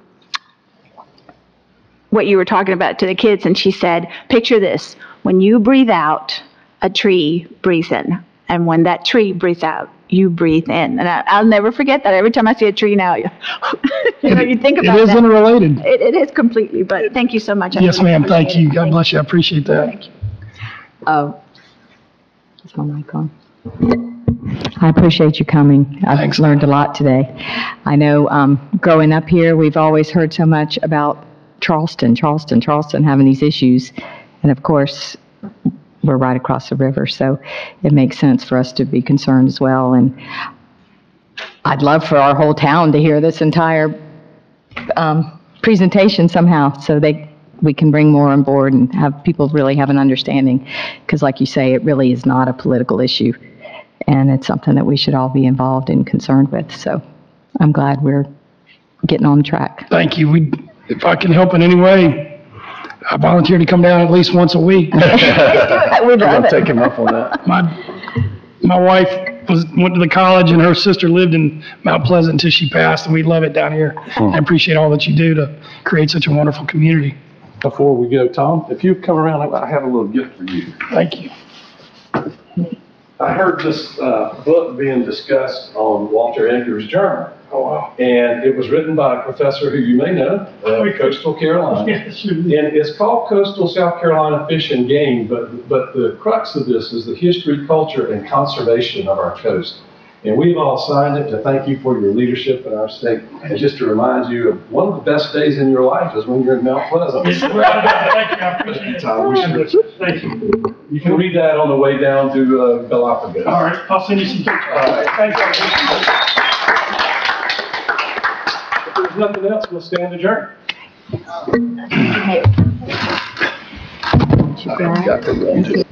what you were talking about to the kids, and she said, picture this, when you breathe out, a tree breathes in, and when that tree breathes out, you breathe in. And I, I'll never forget that. Every time I see a tree now, you, you know, you think about It is that. interrelated. It, it is completely, but thank you so much. I Yes, really ma'am, thank appreciate you. it. God bless you, I appreciate that. Oh, is my mic on? I appreciate you coming. I've Thanks. learned a lot today. I know, um, growing up here, we've always heard so much about Charleston, Charleston, Charleston having these issues. And of course, we're right across the river, so it makes sense for us to be concerned as well. And I'd love for our whole town to hear this entire, um, presentation somehow, so they, we can bring more on board and have people really have an understanding. Because like you say, it really is not a political issue, and it's something that we should all be involved and concerned with. So I'm glad we're getting on track. Thank you. We, if I can help in any way, I volunteer to come down at least once a week. We'd I'm love going to it. take him up on that. My, my wife was, went to the college, and her sister lived in Mount Pleasant until she passed, and we love it down here. I appreciate all that you do to create such a wonderful community. Before we go, Tom, if you come around, I have a little gift for you. Thank you. I heard this uh, book being discussed on Walter Edgar's journal, Oh, wow. and it was written by a professor who you may know, uh, Coastal Carolina. And it's called Coastal South Carolina Fish and Game, but, but the crux of this is the history, culture, and conservation of our coast. And we've all signed it to thank you for your leadership in our state, and just to remind you of one of the best days in your life is when you're in Mount Pleasant. Thank you, I appreciate it. Tom, we should- Thank you. You can read that on the way down to uh, Galapagos. All right, I'll send you some pictures. All right. Thank you. If there's nothing else, we'll stand adjourned. Hey. Got the-